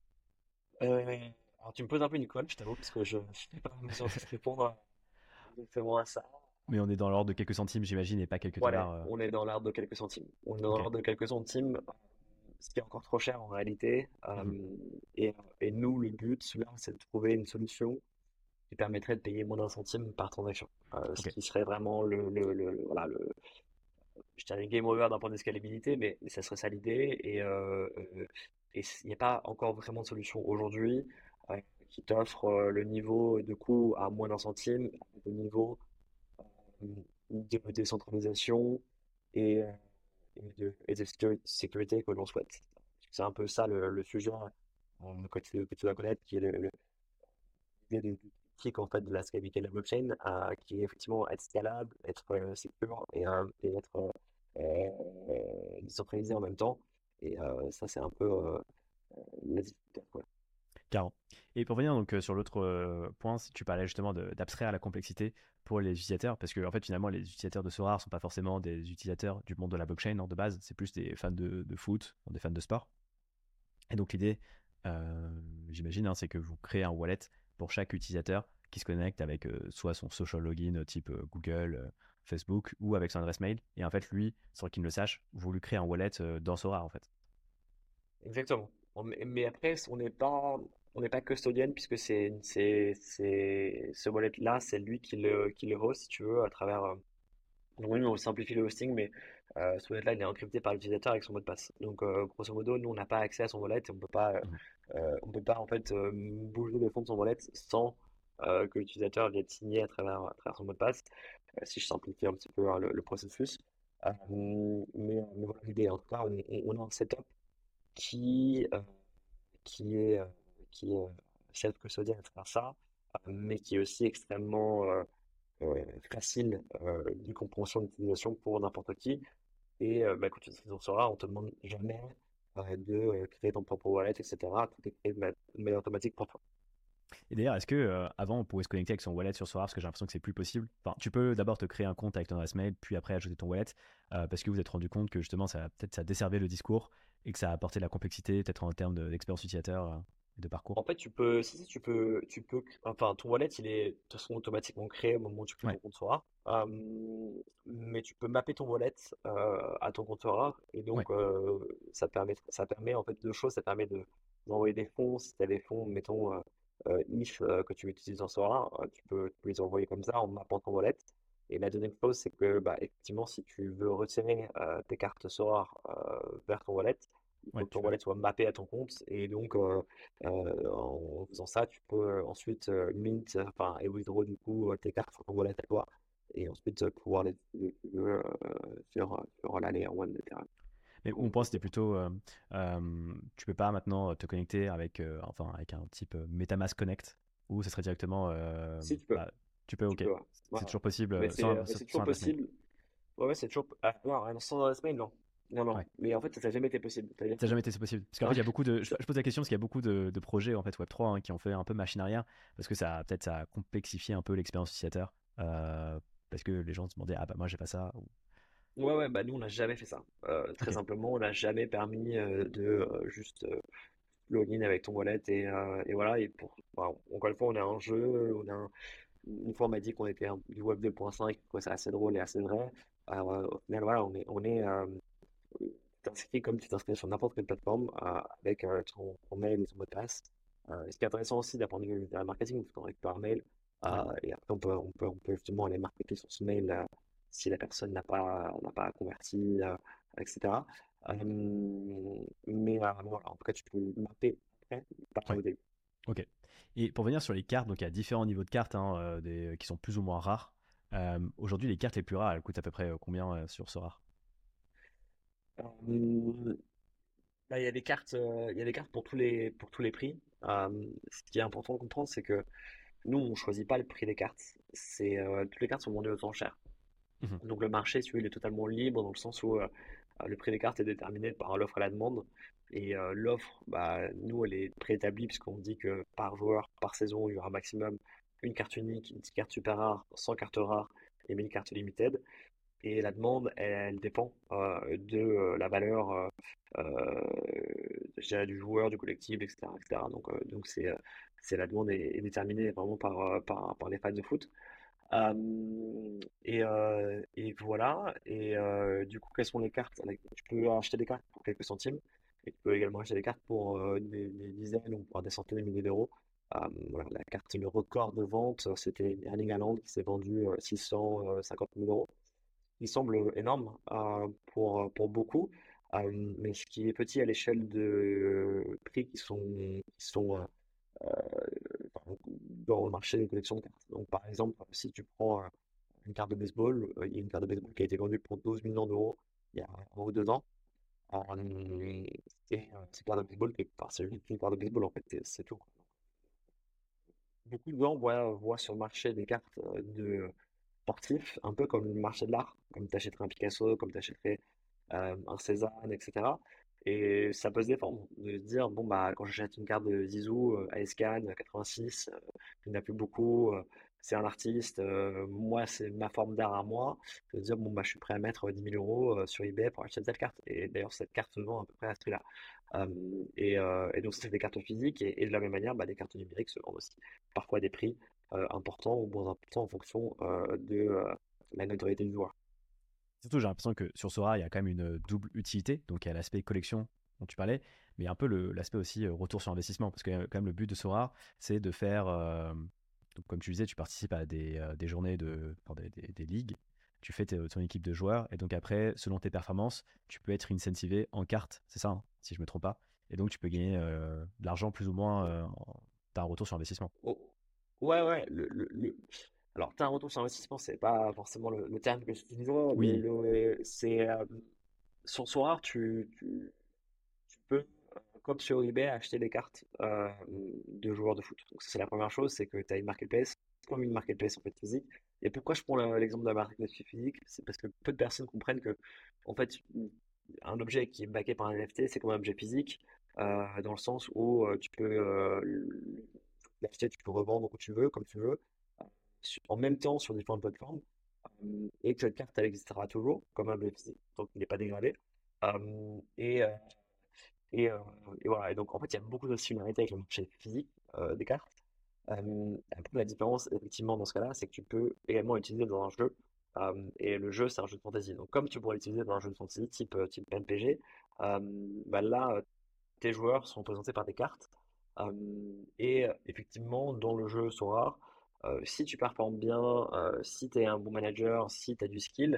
Euh, alors, tu me poses un peu une colle, je t'avoue, parce que je ne suis pas en mesure de te répondre exactement à ça. Mais on est dans l'ordre de quelques centimes, j'imagine, et pas quelques Voilà, dollars. euh. on est dans l'ordre de quelques centimes. On est dans Ok. l'ordre de quelques centimes, ce qui est encore trop cher en réalité. Mhm. Euh, et, et nous, le but, là, c'est de trouver une solution qui permettrait de payer moins d'un centime par transaction. Euh, ce Ok. qui serait vraiment le, le, le- le- voilà, le, je dirais game over d'un point de scalabilité, mais, mais ça serait ça l'idée. Et euh, euh, et il n'y a pas encore vraiment de solution aujourd'hui euh, qui t'offre euh, le niveau de coût à moins d'un centime, le niveau euh, de décentralisation et, euh, et de, et de sécurité sécurité que l'on souhaite. C'est un peu ça le, le sujet euh, que tu, que tu dois connaître, qui est le, le- l'idée du critique en fait de la scalabilité de la blockchain, euh, qui est effectivement être scalable, être euh, sécure, et, euh, et être euh, euh, décentralisé en même temps. Et euh, ça, c'est un peu euh, la difficulté, quoi. Carrément. Et pour venir donc euh, sur l'autre euh, point, si tu parlais justement de- d'abstraire la complexité pour les utilisateurs, parce que en fait finalement les utilisateurs de Sorare sont pas forcément des utilisateurs du monde de la blockchain hein, de base, c'est plus des fans de, de foot, des fans de sport. Et donc l'idée, euh, j'imagine, hein, c'est que vous créez un wallet pour chaque utilisateur qui se connecte avec euh, soit son social login euh, type euh, Google, euh, Facebook, ou avec son adresse mail. Et en fait lui, sans qu'il ne le sache, vous lui créez un wallet euh, dans Sorare en fait. Exactement. On- Mais mais après, on n'est pas, on n'est pas custodian puisque c'est, c'est, c'est, ce wallet-là, c'est lui qui le, qui le host, si tu veux, à travers. euh, Donc oui, on simplifie le hosting, mais euh, ce wallet-là, il est encrypté par l'utilisateur avec son mot de passe. Donc, euh, grosso modo, nous, on n'a pas accès à son wallet et on peut pas, Mhm. euh, on peut pas en fait euh, bouger les fonds de son wallet sans euh, que l'utilisateur vienne signer à travers, à travers son mot de passe. Euh, si je simplifie un petit peu hein, le, le processus. Euh, mais, mais voilà l'idée. En tout cas, on, on- on a un setup qui, euh, qui est, euh, qui est euh, self-custodial à travers ça, euh, mais qui est aussi extrêmement euh, euh, facile euh, de compréhension d'utilisation pour n'importe qui. Et euh, bah, quand tu utilises ton Sora, on te demande jamais euh, de euh, créer ton propre wallet, et cetera. Tout est créé de ma- de manière automatique pour toi. Et d'ailleurs, est-ce que euh, avant on pouvait se connecter avec son wallet sur Sora parce que j'ai l'impression que c'est plus possible. Enfin, tu peux d'abord te créer un compte avec ton adresse mail, puis après ajouter ton wallet, euh, parce que vous vous êtes rendu compte que justement ça peut-être ça desservait le discours et que ça a apporté de la complexité, peut-être en termes de- d'expérience utilisateur euh, et de parcours. En fait, tu peux, si, si, tu peux, tu peux, enfin, ton wallet, il est de toute façon automatiquement créé au moment où tu crées Ouais, ton compte Sora. Euh, mais tu peux mapper ton wallet euh, à ton compte Sora. Et ouais, donc, euh, ça permet, ça permet en fait deux choses. Ça permet de, d'envoyer des fonds. Si tu as des fonds, mettons, euh, euh, if euh, que tu utilises en Sora, euh, tu peux, tu peux les envoyer comme ça en mappant ton wallet. Et la deuxième chose, c'est que, bah, effectivement, si tu veux retirer euh, tes cartes Sora euh, vers ton wallet, il faut ouais, que ton tu peux. wallet soit mappé à ton compte. Et donc, euh, euh, en faisant ça, tu peux euh, ensuite euh, mint, euh, enfin, et withdraw du coup euh, tes cartes sur ton wallet à toi, et ensuite euh, pouvoir les utiliser euh, sur, euh, sur la layer one d'Ethereum. Mais mon point c'était plutôt, euh, euh, tu peux pas maintenant te connecter avec, euh, enfin avec un type euh, MetaMask Connect ou ce serait directement, euh, Si tu peux, bah, tu peux, tu ok, peux, ouais. Ouais, c'est ouais. toujours possible Mais euh, c'est sans, euh, mais c'est sans toujours adresse mail. possible. Ouais, ouais, c'est toujours. Ah, non, non, sans adresse mail, non. Non, non. Ouais. Mais en fait, ça n'a jamais été possible. C'est-à-dire Ça n'a que. jamais été possible. Parce qu'en fait, Ouais, il y a beaucoup de. Je, ça- je pose la question parce qu'il y a beaucoup de, de projets en fait Web trois hein, qui ont fait un peu machine arrière parce que ça a peut-être ça a complexifié un peu l'expérience utilisateur. euh, parce que les gens se demandaient ah bah moi j'ai pas ça. ou- Ouais, ouais, bah nous, on n'a jamais fait ça. Euh, très Ok. simplement, on n'a jamais permis euh, de euh, juste euh, login avec ton wallet et, euh, et voilà. Et pour, bah, encore une fois, on a un jeu, on a un, une fois, on m'a dit qu'on était un- du web deux point cinq, quoi, c'est assez drôle et assez vrai. Alors, euh, au final, voilà, on est, on est euh, t'inscris comme tu t'inscris sur n'importe quelle plateforme euh, avec euh, ton, ton mail et ton mot de passe. Euh, ce qui est intéressant aussi d'un point de vue de la marketing, parce qu'on récupère un mail Ouais. euh, et après on peut, on peut, on peut justement aller marketer sur ce mail euh, si la personne n'a pas, n'a pas converti, euh, et cetera. Euh, mais euh, voilà, en tout cas, tu peux mapper après, pas Ouais. au début. Ok. Et pour venir sur les cartes, donc il y a différents niveaux de cartes hein, euh, des, qui sont plus ou moins rares. Euh, aujourd'hui, les cartes les plus rares, elles coûtent à peu près euh, combien euh, sur ce rare? Euh, Là, il y a des cartes, euh, il y a des cartes pour tous les, pour tous les prix. Euh, ce qui est important de comprendre, c'est que nous, on choisit pas le prix des cartes. C'est, euh, toutes les cartes sont vendues aux enchères. Mhm. Donc le marché, si tu veux, il est totalement libre dans le sens où euh, euh, le prix des cartes est déterminé par l'offre et la demande. Et euh, l'offre, bah, nous, elle est préétablie puisqu'on dit que par joueur, par saison, il y aura un maximum une carte unique, une carte super rare, cent cartes rares et mille cartes limited. Et la demande, elle, elle dépend euh, de euh, la valeur euh, euh, je dirais, du joueur, du collectif, et cetera, et cetera. Donc, euh, donc c'est, euh, c'est la demande est, est déterminée vraiment par, euh, par, par les fans de foot. Euh, et, euh, et voilà. Et euh, du coup, quelles sont les cartes? Tu peux acheter des cartes pour quelques centimes. Et tu peux également acheter des cartes pour euh, des, des dizaines ou pour des centaines de milliers d'euros. Euh, voilà, la carte, le record de vente, c'était Erling Haaland qui s'est vendu euh, six cent cinquante mille euros. Il semble énorme euh, pour, pour beaucoup. Euh, mais ce qui est petit à l'échelle de prix qui sont, qui sont euh, euh, dans le marché des collections de cartes. Donc, par exemple, si tu prends euh, une carte de baseball, euh, il y a une carte de baseball qui a été vendue pour douze millions d'euros il y a un ou deux ans. Euh, et euh, cette carte de baseball, qui est- enfin, c'est juste une carte de baseball en fait, c'est c'est tout, quoi. Beaucoup de gens voient, voient sur le marché des cartes euh, de sportifs un peu comme le marché de l'art, comme tu achèterais un Picasso, comme tu achèterais euh, un Cézanne, et cetera. Et ça peut se défendre, de se dire, bon, bah, quand j'achète une carte de Zizou, euh, A S Can, quatre-vingt-six, euh, il n'y en a plus beaucoup, euh, c'est un artiste, euh, moi, c'est ma forme d'art à moi, de se dire, bon, bah, je suis prêt à mettre dix mille euros euh, sur eBay pour acheter cette carte. Et d'ailleurs, cette carte se vend à peu près à ce prix-là. Euh, et, euh, et donc, c'est des cartes physiques, et, et de la même manière, bah, des cartes numériques se vendent aussi, parfois à des prix euh, importants ou moins importants en fonction euh, de euh, la notoriété du joueur. Surtout, j'ai l'impression que sur Sora, il y a quand même une double utilité. Donc, il y a l'aspect collection dont tu parlais, mais un peu le- l'aspect aussi euh, retour sur investissement. Parce que euh, quand même, le but de Sora, c'est de faire, euh, donc, comme tu disais, tu participes à des, euh, des journées de, enfin, des, des- des ligues, tu fais tes- ton équipe de joueurs, et donc après, selon tes performances, tu peux être incentivé en cartes, c'est ça, hein, si je me trompe pas. Et donc, tu peux gagner euh, de l'argent plus ou moins, euh, en- t'as un retour sur investissement. Oh, ouais, ouais. Le, le, le- Alors, tu as un retour sur investissement, c'est pas forcément le, le terme que j'utiliserais. Le, Oui, le- c'est euh, sur Sora, tu, tu, tu peux, euh, comme sur eBay, acheter des cartes euh, de joueurs de foot. Donc, ça, c'est la première chose, c'est que tu as une marketplace, comme une marketplace en fait physique. Et pourquoi je prends le- l'exemple de la marketplace physique? C'est parce que peu de personnes comprennent que, en fait, un objet qui est backé par un N F T, c'est comme un objet physique, euh, dans le sens où euh, tu peux euh, l'acheter, tu peux revendre où tu veux, comme tu veux, euh, sur- en même temps sur différentes plateformes, euh, et que cette carte, elle existera toujours, comme un objet physique, donc il n'est pas dégradé. Euh, et, euh, et, euh, et voilà, et donc en fait, il y a beaucoup de similarités avec le marché physique euh, des cartes. Euh, après, la différence, effectivement, dans ce cas-là, c'est que tu peux également l'utiliser dans un jeu. Euh, et le jeu, c'est un jeu de fantasy. Donc, comme tu pourrais l'utiliser dans un jeu de fantasy type, euh, type M P G, euh, bah là, euh, tes joueurs sont représentés par des cartes. Euh, et euh, effectivement, dans le jeu Sora, euh, si tu performes bien, euh, si tu es un bon manager, si tu as du skill,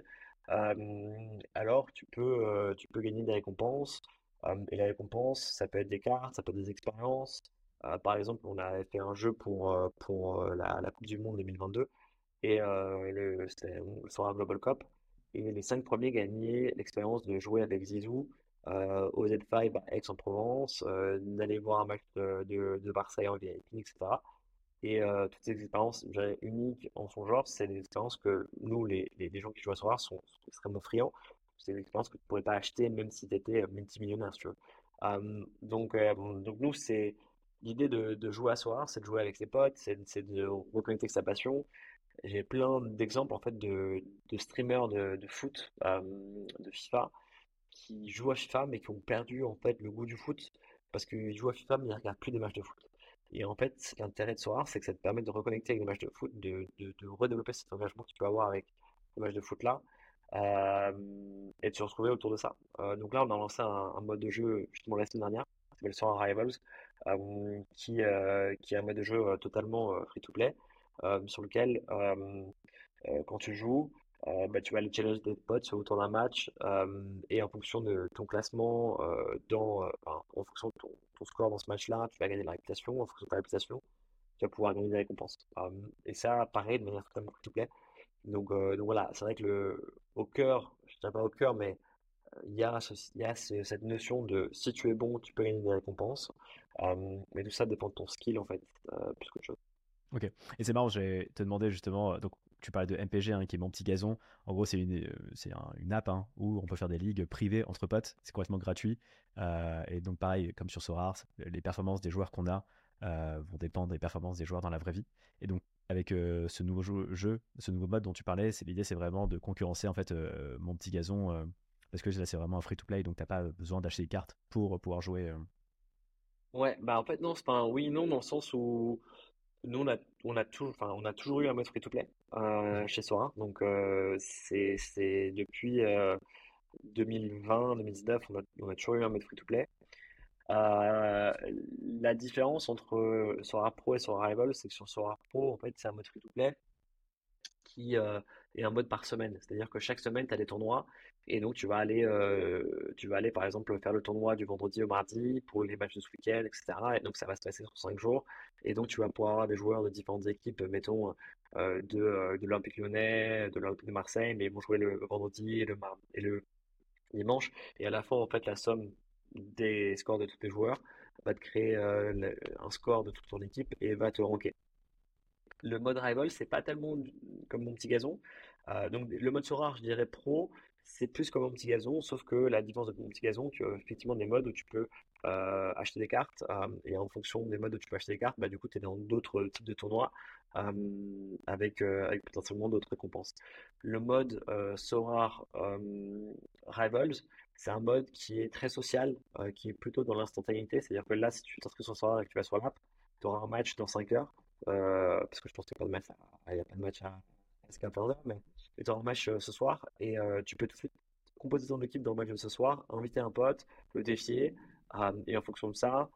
euh, alors tu peux, euh, tu peux gagner des récompenses. Euh, et les récompenses, ça peut être des cartes, ça peut être des expériences. Euh, par exemple, on a fait un jeu pour, euh, pour euh, la, la Coupe du Monde deux mille vingt-deux et euh, le, c'était le Sora Global Cup. Et les cinq premiers gagnaient l'expérience de jouer avec Zizou euh, au Z cinq à Aix-en-Provence, euh, d'aller voir un match de, de, de Marseille en V I P, et cetera. Et euh, toutes ces expériences, je dirais, uniques en son genre, c'est des expériences que nous, les, les, les gens qui jouent à Sora, sont, sont extrêmement friands. C'est des expériences que tu ne pourrais pas acheter même si tu étais multimillionnaire, si tu veux. Euh, donc, euh, donc nous, c'est l'idée de, de jouer à Sora, c'est de jouer avec ses potes, c'est c'est de reconnecter avec sa passion. J'ai plein d'exemples en fait de, de streamers de, de foot, euh, de FIFA, qui jouent à FIFA mais qui ont perdu en fait le goût du foot parce qu'ils jouent à FIFA mais ils ne regardent plus des matchs de foot. Et en fait, l'intérêt de Sora, c'est que ça te permet de reconnecter avec des matchs de foot, de, de, de redévelopper cet engagement que tu peux avoir avec les matchs de foot là, euh, et de se retrouver autour de ça. Euh, donc là, on a lancé un, un mode de jeu justement la semaine dernière, qui s'appelle Sora Rivals, euh, qui, euh, qui est un mode de jeu euh, totalement euh, free-to-play, euh, sur lequel euh, euh, quand tu joues, euh, bah, tu vas aller challenger tes potes autour d'un match euh, et en fonction de ton classement, euh, dans, euh, enfin, en fonction de ton, ton score dans ce match-là, tu vas gagner de la réputation. En fonction de ta réputation, tu vas pouvoir gagner des récompenses. Euh, et ça, pareil, de manière totalement free-to-play. Donc, euh, donc voilà, c'est vrai que le, au cœur, je dirais pas au cœur, mais euh, il y a, ce- il y a ce- cette notion de si tu es bon, tu peux gagner des récompenses. Euh, mais tout ça dépend de ton skill en fait, euh, plus qu'autre chose. ok. Et c'est marrant, j'ai te demandé justement, euh, donc tu parlais de M P G, hein, qui est mon petit gazon. En gros, c'est une, euh, c'est un- une app, hein, où on peut faire des ligues privées entre potes. C'est complètement gratuit. Euh, et donc, pareil, comme sur Sorare, les performances des joueurs qu'on a euh, vont dépendre des performances des joueurs dans la vraie vie. Et donc, avec euh, ce nouveau jeu, jeu, ce nouveau mode dont tu parlais, c'est l'idée, c'est vraiment de concurrencer en fait euh, mon petit gazon. Euh, parce que là, c'est vraiment un free-to-play, donc t'as pas besoin d'acheter des cartes pour pouvoir jouer. euh. Ouais, bah en fait non, c'est pas un oui non dans le sens où nous, on a, on a toujours, enfin, on a toujours eu un mode free-to-play euh, Mhm. chez Sora. Donc, euh, c'est, c'est depuis euh, deux mille vingt, deux mille dix-neuf, on a, on a toujours eu un mode free-to-play. Euh, la différence entre Sora Pro et Sora Rival, c'est que sur Sora Pro, en fait, c'est un mode free-to-play qui euh, est un mode par semaine. C'est-à-dire que chaque semaine, tu as des tournois. Et donc, tu vas aller, euh, tu vas aller, par exemple, faire le tournoi du vendredi au mardi pour les matchs de ce week-end, et cetera. Et donc, ça va se passer sur cinq jours. Et donc, tu vas pouvoir avoir des joueurs de différentes équipes, mettons, euh, de, euh, de l'Olympique Lyonnais, de l'Olympique de Marseille, mais ils vont jouer le vendredi et le, mar- et le dimanche. Et à la fin, en fait, la somme des scores de tous les joueurs va te créer euh, le- un score de toute ton équipe et va te ranker. Le mode Rival, c'est pas tellement du- comme mon petit gazon. Euh, donc le mode Sora, je dirais pro, c'est plus comme mon petit gazon, sauf que la différence de mon petit gazon, tu as effectivement des modes où tu peux euh, acheter des cartes, euh, et en fonction des modes où tu peux acheter des cartes, bah, du coup tu es dans d'autres types de tournois euh, avec, euh, avec potentiellement d'autres récompenses. Le mode euh, Sora euh, Rivals, c'est un mode qui est très social, euh, qui est plutôt dans l'instantanéité, c'est-à-dire que là, si tu t'inscris sur Sora et que tu vas sur l'app, tu auras un match dans cinq heures. Euh, parce que je pense qu'il n'y a pas de match à, il y a pas de match à, à quatorze heures, mais tu auras un match euh, ce soir et euh, tu peux tout de suite composition de l'équipe dans le match de ce soir, inviter un pote, le défier, euh, et en fonction de ça,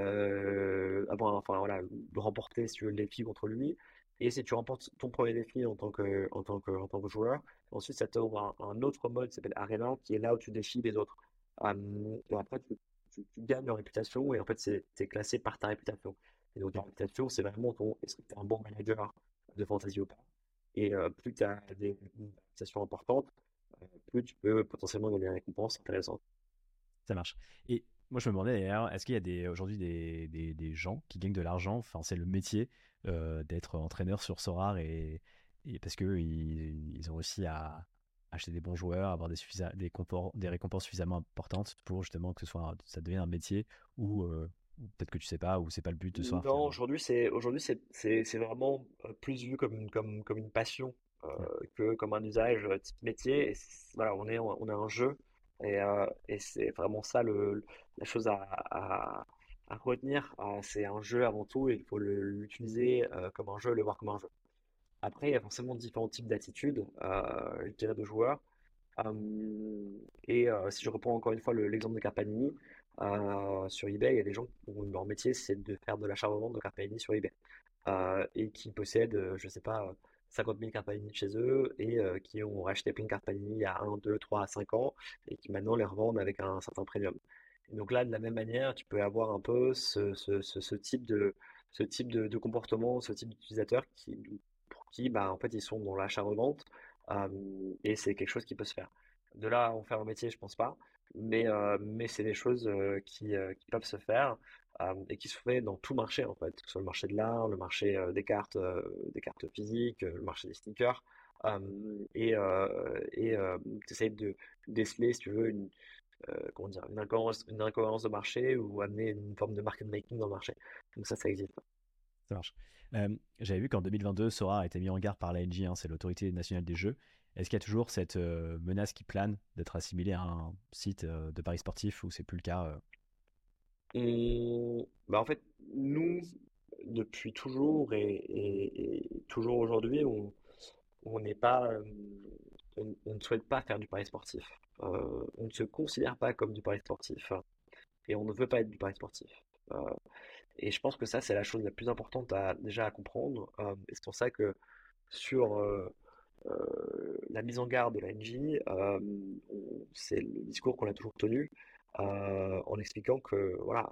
euh, avoir, enfin voilà, remporter si tu veux, le défi contre lui. Et si tu remportes ton premier défi en tant que, en tant que, en tant que joueur, ensuite ça t'ouvre un, un autre mode qui s'appelle Arena, qui est là où tu défies les autres. Euh, et après, tu, tu, tu gagnes en réputation et en fait, c'est t'es classé par ta réputation. Et donc, ta réputation, c'est vraiment ton, est-ce que tu es un bon manager de fantasy ou pas. Et euh, plus tu as des une réputation importante, euh, plus tu peux potentiellement gagner des récompenses intéressantes. Ça marche. Et moi, je me demandais d'ailleurs, est-ce qu'il y a des, aujourd'hui des, des, des gens qui gagnent de l'argent, enfin, c'est le métier euh, d'être entraîneur sur Sorare et, et parce qu'ils ils ils ont réussi à acheter des bons joueurs, avoir des, suffisa- des, compor- des récompenses suffisamment importantes pour justement que ce soit un- ça devienne un métier ou euh, ou peut-être que tu sais pas, ou c'est pas le but de Sorare Non, finalement. aujourd'hui, c'est aujourd'hui c'est c'est c'est vraiment euh, plus vu comme une comme comme une passion euh, Ouais. que comme un usage euh, type métier. Et c'est- voilà, on est on a un jeu et euh, et c'est vraiment ça le la chose à à, à retenir. Euh, c'est un jeu avant tout et il faut le- l'utiliser euh, comme un jeu, le voir comme un jeu. Après, il y a forcément différents types d'attitudes, euh, je dirais, de joueurs. Euh, et euh, si je reprends encore une fois le- l'exemple de Carpanini, euh, sur eBay, il y a des gens dont leur métier c'est de faire de l'achat-revente de Carpanini sur eBay euh, et qui possèdent, euh, je sais pas, cinquante mille cartes Panini chez eux et euh, qui ont racheté plein de cartes Panini il y a un, deux, trois, cinq ans et qui maintenant les revendent avec un certain premium. Et donc là, de la même manière, tu peux avoir un peu ce, ce, ce, ce type de, ce type de, de comportement, ce type d'utilisateur qui, pour qui, bah, en fait, ils sont dans l'achat-revente euh, et c'est quelque chose qui peut se faire. De là à en faire un métier, je pense pas, mais, euh, mais c'est des choses euh, qui, euh, qui peuvent se faire euh, et qui se fait dans tout marché en fait, que ce soit le marché de l'art, le marché euh, des cartes, euh, des cartes physiques, euh, le marché des sneakers, euh, et euh, et tu essayes de déceler, si tu veux, une, euh, comment dire, une incohérence, une incohérence de marché ou amener une forme de market making dans le marché. Donc ça, ça existe. Ça marche. Euh, j'avais vu qu'en deux mille vingt-deux, Sora a été mis en garde par l'A N J, hein, c'est l'autorité nationale des jeux. Est-ce qu'il y a toujours cette euh, menace qui plane d'être assimilé à un site euh, de paris sportif ou c'est plus le cas euh On- bah en fait, nous, depuis toujours et, et- et toujours aujourd'hui, on on n'est pas, euh, on, on ne souhaite pas faire du pari sportif. Euh, on ne se considère pas comme du pari sportif hein, et on ne veut pas être du pari sportif. Euh, et je pense que ça, c'est la chose la plus importante à, déjà à comprendre. Euh, et c'est pour ça que sur euh, euh, la mise en garde de la N J, euh, on- c'est le discours qu'on a toujours tenu euh, en expliquant que voilà,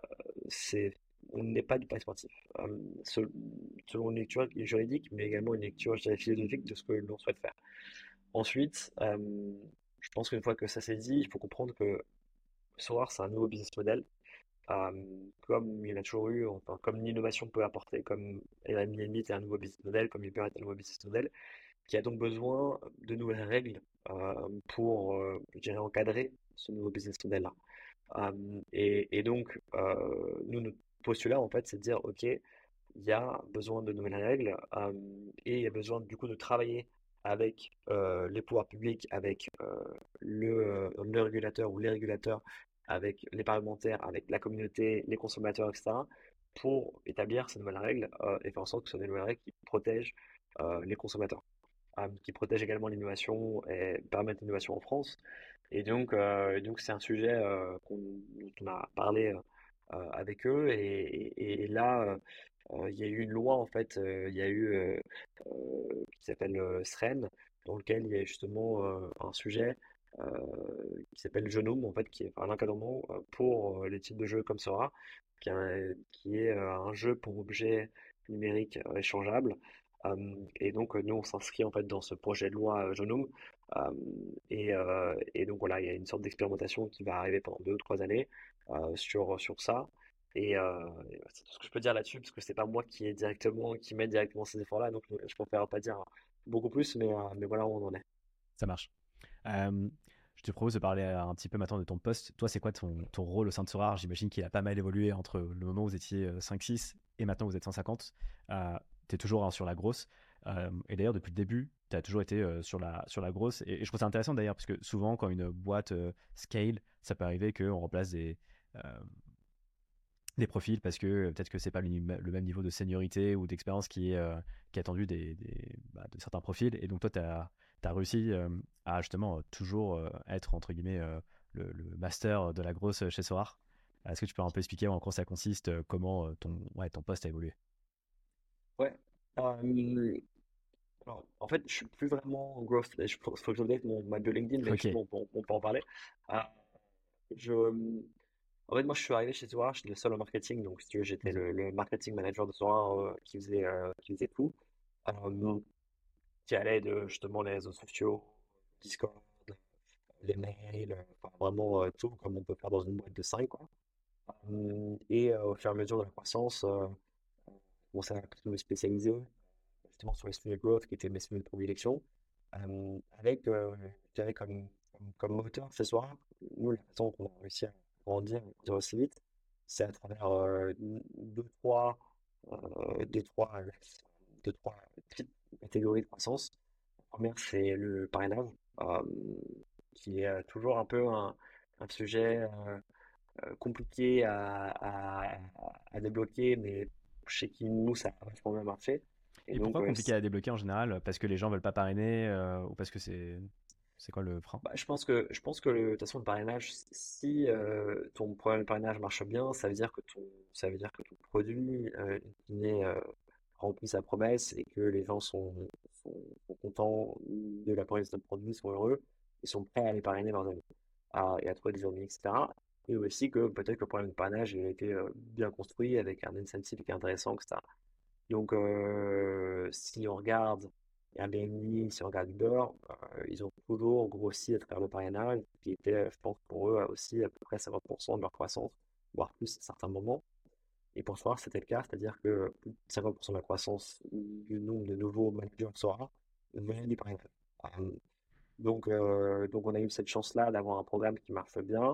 c'est, on n'est pas du pari sportif. Euh, sel- selon une lecture juridique, mais également une lecture, je dirais, philosophique de ce que l'on souhaite faire. Ensuite, euh, je pense qu'une fois que ça s'est dit, il faut comprendre que Solar, c'est un nouveau business model. Euh, comme il y en a toujours eu, enfin, comme l'innovation peut apporter, comme Airbnb est un nouveau business model, comme Uber est un nouveau business model, qui a donc besoin de nouvelles règles euh, pour, euh, je dirais, encadrer ce nouveau business model-là. Euh, et, et donc, euh, nous, notre postulat, en fait, c'est de dire, OK, il y a besoin de nouvelles règles euh, et il y a besoin, du coup, de travailler avec euh, les pouvoirs publics, avec euh, le, euh, le régulateur ou les régulateurs, avec les parlementaires, avec la communauté, les consommateurs, et cetera, pour établir ces nouvelles règles euh, et faire en sorte que ce soit des nouvelles règles qui protègent euh, les consommateurs, euh, qui protègent également l'innovation et permettent l'innovation en France. Et donc, euh, et donc c'est un sujet euh, qu'on, dont on a parlé euh, euh, avec eux. Et, et- et là, euh, euh, il y a eu une loi, en fait, euh, il y a eu, euh, euh, qui s'appelle euh, SREN, dans lequel il y a justement euh, un sujet euh, qui s'appelle Genome, en fait, qui est un encadrement euh, pour euh, les types de jeux comme Sora, qui est un, qui est, euh, un jeu pour objet numérique euh, échangeable. Euh, et donc, euh, nous, on s'inscrit en fait dans ce projet de loi euh, Genome. Euh, et, euh, et donc, voilà, il y a une sorte d'expérimentation qui va arriver pendant deux ou trois années euh, sur, sur ça. Et, euh, et voilà, c'est tout ce que je peux dire là-dessus, parce que c'est pas moi qui est directement, qui mène directement ces efforts-là, donc je préfère pas dire beaucoup plus, mais, euh, mais voilà où on en est. Ça marche. Euh, je te propose de parler euh, un petit peu maintenant de ton poste. Toi, c'est quoi ton, ton rôle au sein de Sorare? J'imagine qu'il a pas mal évolué entre le moment où vous étiez euh, cinq six et maintenant vous êtes cent cinquante. Euh, tu es toujours hein, sur la grosse. Euh, et d'ailleurs, depuis le début, tu as toujours été euh, sur, la, sur la grosse. Et, et je trouve ça intéressant d'ailleurs, parce que souvent, quand une boîte euh, scale, ça peut arriver qu'on remplace des, euh, des profils parce que euh, peut-être que c'est pas le, le même niveau de seniorité ou d'expérience qui est, euh, qui est attendu des, des- bah, de certains profils. Et donc, toi, tu as tu as réussi euh, à justement euh, toujours euh, être, entre guillemets, euh, le, le master de la grosse chez Sorar. Est-ce que tu peux un peu expliquer en quoi ça consiste, euh, comment euh, ton, ouais, ton poste a évolué? Ouais. Euh, alors, en fait, je suis plus vraiment en growth. Il faut, faut que je update mon ma bio LinkedIn, mais Ok, justement, on, peut on peut en parler. Ah, je, en fait, moi, je suis arrivé chez Sora, j'étais le seul au marketing, donc si tu veux, j'étais mhm, le, le marketing manager de Sora euh, qui faisait, euh, qui faisait tout. Euh, qui allait de justement les réseaux sociaux, Discord, les mails, euh, enfin, vraiment euh, tout comme on peut faire dans une boîte de cinq quoi. Hum, Et euh, au fur et à mesure de la croissance, euh, on commençait à plutôt me spécialiser justement sur les sujets growth qui étaient mes sujets de prédilection, euh, avec, euh, je dirais comme, comme, comme moteur ce soir, nous, la façon qu'on a réussi à grandir, à grandir aussi vite, c'est à travers euh, deux, trois, euh, deux, trois, euh, deux, trois types de catégories de croissance. La première, c'est le parrainage, euh, qui est euh, toujours un peu un, un sujet euh, euh, compliqué à, à, à débloquer, mais chez qui nous, ça a vachement bien marché. Et et donc, pourquoi euh, compliqué à débloquer en général? Parce que les gens veulent pas parrainer euh, ou parce que c'est c'est quoi le frein? bah, je pense que, je pense que le- de toute façon, le parrainage, si euh, ton programme de parrainage marche bien, ça veut dire que ton, ça veut dire que ton produit euh, in fine, euh, remplit sa promesse et que les gens sont, sont, sont contents de la promesse de ton produit, sont heureux et sont prêts à aller parrainer leurs amis à- et à trouver des amis, et cetera. Et aussi que peut-être que le programme de parrainage il a été euh, bien construit avec un incentive qui est intéressant, et cetera. Donc, euh, si on regarde Airbnb, si on regarde Uber, euh, ils ont toujours grossi à travers le parrainage, qui était, je pense, pour eux aussi à peu près cinquante pour cent de leur croissance, voire plus à certains moments. Et pour Sora, c'était le cas, c'est-à-dire que plus de cinquante pour cent de la croissance du nombre de nouveaux managers Sora venait du parrainage. Euh, donc, euh, donc, on a eu cette chance-là d'avoir un programme qui marche bien.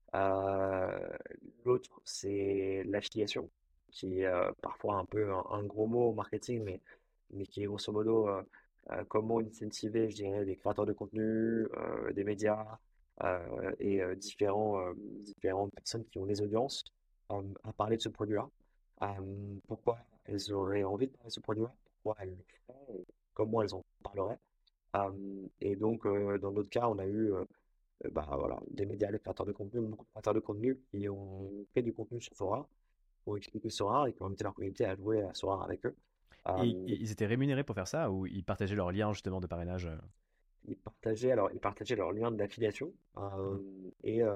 Euh, L'autre, c'est l'affiliation, qui est euh, parfois un peu un, un gros mot au marketing, mais, mais qui est grosso modo euh, euh, comment incentiver, je dirais, des créateurs de contenu, euh, des médias euh, et euh, différents, euh, différentes personnes qui ont des audiences euh, à parler de ce produit-là. Euh, pourquoi elles auraient envie de parler de ce produit-là, pourquoi elles le feraient, et comment elles en parleraient. Euh, et donc, euh, dans d'autres cas, on a eu euh, euh, bah, voilà, des médias, des créateurs de contenu, beaucoup de créateurs de contenu qui ont fait du contenu sur Sora, pour expliquer Sora et qui ont invité leur communauté à jouer à Sora avec eux. Et Euh, ils étaient rémunérés pour faire ça ou ils partageaient leurs liens justement de parrainage? euh ils partageaient, alors, ils partageaient leurs liens d'affiliation. Euh, Mhm. et euh,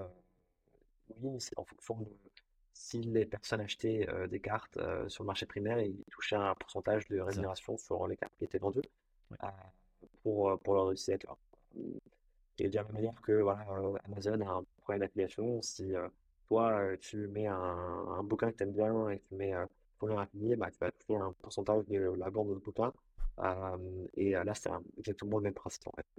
oui, c'est en fonction de si les personnes achetaient euh, des cartes euh, sur le marché primaire, ils touchaient un pourcentage de C'est ça. rémunération sur les cartes qui étaient vendues Ouais. euh, pour, euh, pour leurs utilisateurs. Et de la même manière que voilà, euh, Amazon a un problème d'affiliation, si euh, toi euh, tu mets un, un bouquin que tu aimes bien et que tu mets euh, ton lien affilié, bah, tu vas toucher un pourcentage de la vente de ce bouquin. Euh, et euh, là, c'est un- exactement le même principe en fait.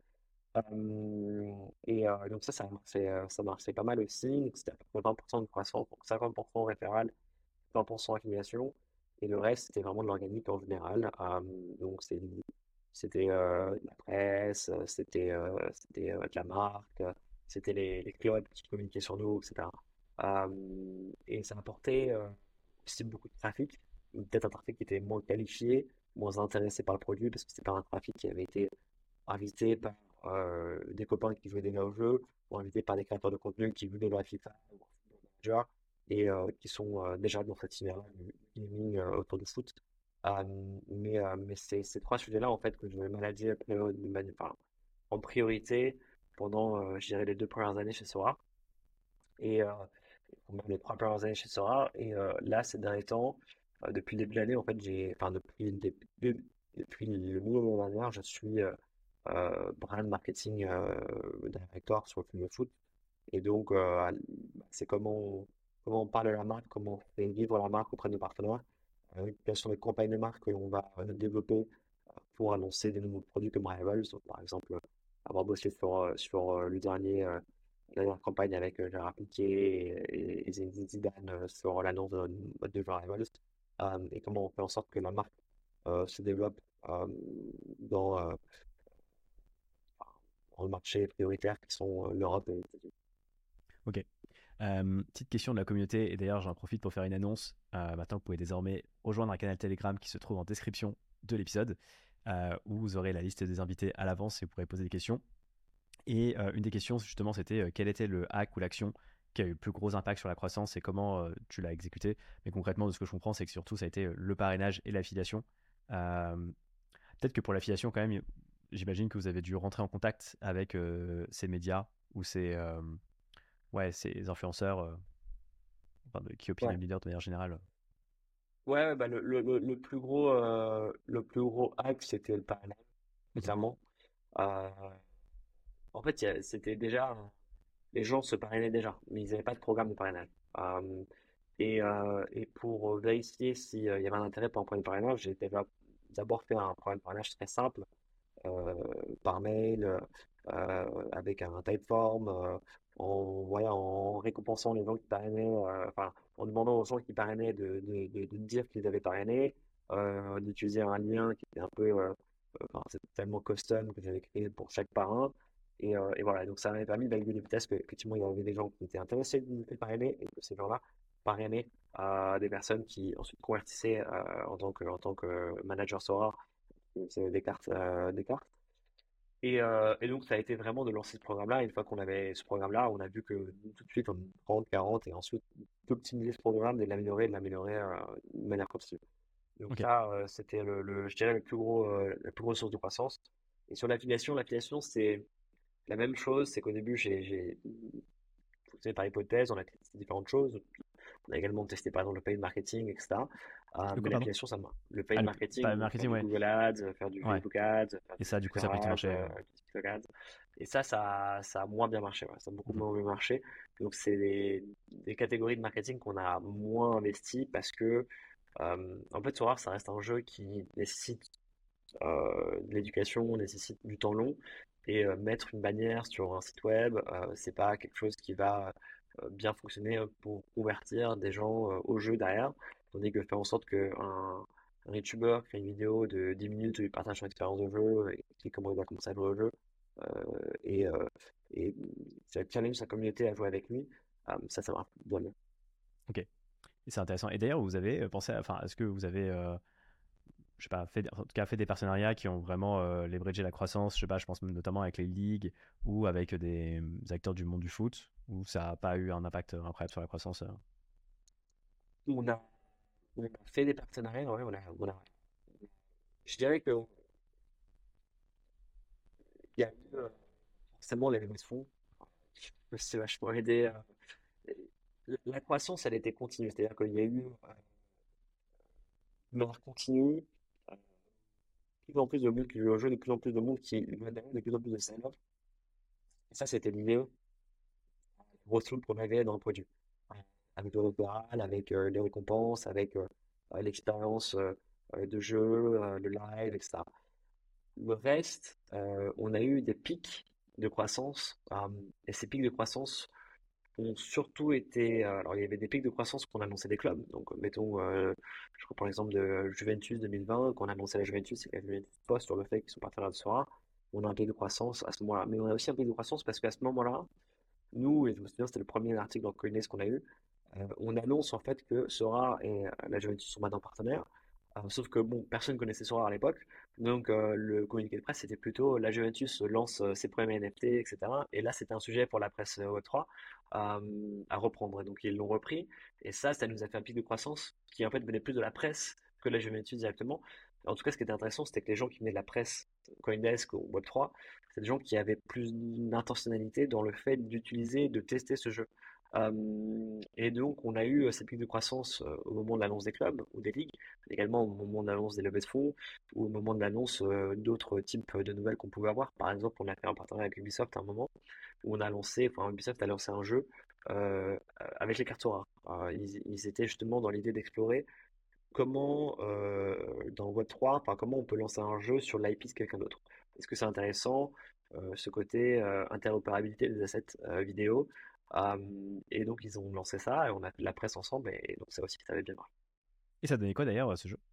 Euh, et euh, donc ça, ça marchait, euh, ça marchait pas mal aussi. Donc c'était à peu près vingt pour cent de croissance, donc cinquante pour cent référal, vingt pour cent affiliation. Et le reste, c'était vraiment de l'organique en général. Euh, donc c'est c'était euh, de la presse, euh, c'était euh, c'était euh, de la marque, euh, c'était les, les clients qui communiquaient sur nous, et cetera. Euh, et ça apportait euh, aussi beaucoup de trafic, peut-être un trafic qui était moins qualifié, moins intéressé par le produit, parce que c'était pas un trafic qui avait été invité par euh, des copains qui jouaient déjà au jeu, ou invité par des créateurs de contenu qui voulaient jouer à FIFA ou à Football Manager, et euh, qui sont euh, déjà dans cette univers du gaming euh, autour du foot. Euh, mais euh, mais c'est ces trois sujets-là en fait que je vais manager priori- de mani- enfin, en priorité pendant, euh, je dirais, les deux premières années chez Sora. Et euh, ou même les trois premières années chez Sora. Et euh, là, ces derniers temps, euh, depuis le début de l'année, en fait, j'ai, enfin, depuis le début, depuis le milieu de l'année dernière, je suis euh, euh, brand marketing euh, director sur le film de foot. Et donc, euh, c'est comment on, comment on parle de la marque, comment on fait vivre la marque auprès de nos partenaires, euh, quelles sont les campagnes de marque que l'on va euh, développer euh, pour annoncer des nouveaux produits comme Rivals. Donc, par exemple, avoir bossé sur, euh, sur euh, le dernier, euh, la dernière campagne avec euh, Gérard Piqué et, et, et Zinedine Zidane euh, sur l'annonce de mode de jeu Rivals. Euh, et comment on fait en sorte que la marque euh, se développe euh, dans, euh, dans le marché prioritaire qui sont euh, l'Europe et les États-Unis. Ok. Euh, petite question de la communauté, et d'ailleurs j'en profite pour faire une annonce. Euh, maintenant, vous pouvez désormais rejoindre un canal Telegram qui se trouve en description de l'épisode. euh, où vous aurez la liste des invités à l'avance et vous pourrez poser des questions. Et euh, une des questions, justement, c'était euh, quel était le hack ou l'action qui a eu le plus gros impact sur la croissance et comment euh, tu l'as exécuté. Mais concrètement, de ce que je comprends, c'est que surtout, ça a été euh, le parrainage et l'affiliation. Euh, Peut-être que pour l'affiliation, quand même, j'imagine que vous avez dû rentrer en contact avec euh, ces médias ou ces, euh, ouais, ces influenceurs euh, enfin, de- qui opinion Ouais. leader de manière générale. Ouais, ouais, bah le, le, le, le plus gros, euh, le plus gros hack, c'était le parrainage, Mhm. clairement. Euh, En fait, il y a- c'était déjà, les gens se parrainaient déjà, mais ils n'avaient pas de programme de parrainage. Euh, et, euh, et pour vérifier s'il y avait un intérêt pour un programme de parrainage, j'ai déjà d'abord fait un programme de parrainage très simple, euh, par mail, euh, avec un typeform, euh, en, voilà, en récompensant les gens qui parrainaient, euh, enfin, en demandant aux gens qui parrainaient de, de, de, de dire qu'ils avaient parrainé, euh, d'utiliser un lien qui était un peu, euh, euh, enfin, c'est tellement custom que j'avais créé pour chaque parrain. Et, euh, et voilà, donc ça m'avait permis de valider des vitesses que, effectivement, il y avait des gens qui étaient intéressés de me faire parrainer et que ces gens-là parrainaient à des personnes qui ensuite convertissaient euh, en tant que, en tant que manager Sora, c'est des cartes, euh, des cartes. Et, euh, et donc, ça a été vraiment de lancer ce programme-là. Une fois qu'on avait ce programme-là, on a vu que tout de suite, on trente, quarante, et ensuite d'optimiser ce programme, et de l'améliorer, de l'améliorer euh, de manière continue. Donc Ok. ça, euh, c'était le, le- je dirais, le plus gros, euh, la plus grosse source de croissance. Et sur l'affiliation, l'affiliation, c'est la même chose. C'est qu'au début, j'ai, j'ai fonctionné par hypothèse, on a testé différentes choses. On a également testé par exemple le paid marketing, et cetera. Euh, Le mais quoi, pardon? l'affiliation, ça marche. Le Ah, paid le marketing, pas le donc faire marketing, du ouais. Google Ads, euh, faire du Ouais. Facebook Ads, faire Et du ça, du coup, Twitter ça n'a pas du tout Ads, marché. euh, euh. du TikTok Ads. Et ça, ça, ça a moins bien marché. Ouais. Ça a beaucoup Mhm. moins bien marché. Donc, c'est des, des catégories de marketing qu'on a moins investi parce que, euh, en fait, Sora, ça reste un jeu qui nécessite euh, de l'éducation, nécessite du temps long. Et euh, mettre une bannière sur un site web, euh, c'est pas quelque chose qui va euh, bien fonctionner pour convertir des gens euh, au jeu derrière. Tandis que faire en sorte qu'un un YouTuber crée une vidéo de dix minutes où il partage son expérience de jeu et explique comment il va commencer à jouer au jeu, euh, et, euh, et ça challenge sa communauté à jouer avec lui, euh, ça, ça marche bien mieux. Ok. Et c'est intéressant. Et d'ailleurs, vous avez euh, pensé à, enfin, est-ce que vous avez, euh, je sais pas, fait, en tout cas, fait des partenariats qui ont vraiment euh, leveragé la croissance? Je sais pas, je pense notamment avec les ligues ou avec des, des acteurs du monde du foot, où ça n'a pas eu un impact incroyable sur la croissance. euh. On a, on a fait des partenariats, ouais, on a, on a- je dirais que il y a eu euh, forcément les levées de fonds. C'est vachement aidé. euh, La croissance, elle était continue. C'est-à-dire qu'il y a eu euh, de manière continue euh, de plus en plus de monde qui joue au jeu, de plus en plus de monde qui veut adhérer, de plus en plus de sign-up. Et ça, c'était lié aux ressources qu'on avait dans le produit. Euh, Avec le referral, avec euh, les récompenses, avec euh, euh, l'expérience euh, euh, de jeu, euh, le live, et cetera. Le reste, euh, on a eu des pics de croissance. euh, et ces pics de croissance ont surtout été. euh, Alors, il y avait des pics de croissance qu'on annonçait des clubs. Donc, euh, mettons, euh, je reprends l'exemple de Juventus deux mille vingt. Quand on annonçait la Juventus, c'est que la Juventus poste sur le fait qu'ils sont partenaires de Sora. On a un pic de croissance à ce moment-là. Mais on a aussi un pic de croissance parce qu'à ce moment-là, nous, et je me souviens, c'était le premier article dans Coindesk qu'on a eu, euh, on annonce en fait que Sora et euh, la Juventus sont maintenant partenaires. Euh, sauf que bon, personne connaissait Sora à l'époque, donc euh, le communiqué de presse c'était plutôt la Juventus lance euh, ses premiers N F T, et cetera. Et là c'était un sujet pour la presse euh, web trois euh, à reprendre. Et donc ils l'ont repris, et ça, ça nous a fait un pic de croissance qui en fait venait plus de la presse que de la Juventus directement. En tout cas, ce qui était intéressant, c'était que les gens qui venaient de la presse, Coindesk ou web trois, c'est des gens qui avaient plus d'intentionnalité dans le fait d'utiliser, de tester ce jeu. Euh, et donc, on a eu euh, ces pics de croissance euh, au moment de l'annonce des clubs ou des ligues, également au moment de l'annonce des levées de fonds ou au moment de l'annonce euh, d'autres types de nouvelles qu'on pouvait avoir. Par exemple, on a fait un partenariat avec Ubisoft à un moment où on a lancé, enfin, Ubisoft a lancé un jeu euh, avec les cartes rares. Euh, ils, ils étaient justement dans l'idée d'explorer comment, euh, dans web trois, enfin, comment on peut lancer un jeu sur l'I P de quelqu'un d'autre. Est-ce que c'est intéressant, euh, ce côté euh, interopérabilité des assets euh, vidéo? Euh, et donc, ils ont lancé ça et on a fait de la presse ensemble et donc ça aussi, ça avait bien marché. Et ça donnait quoi d'ailleurs, ce jeu?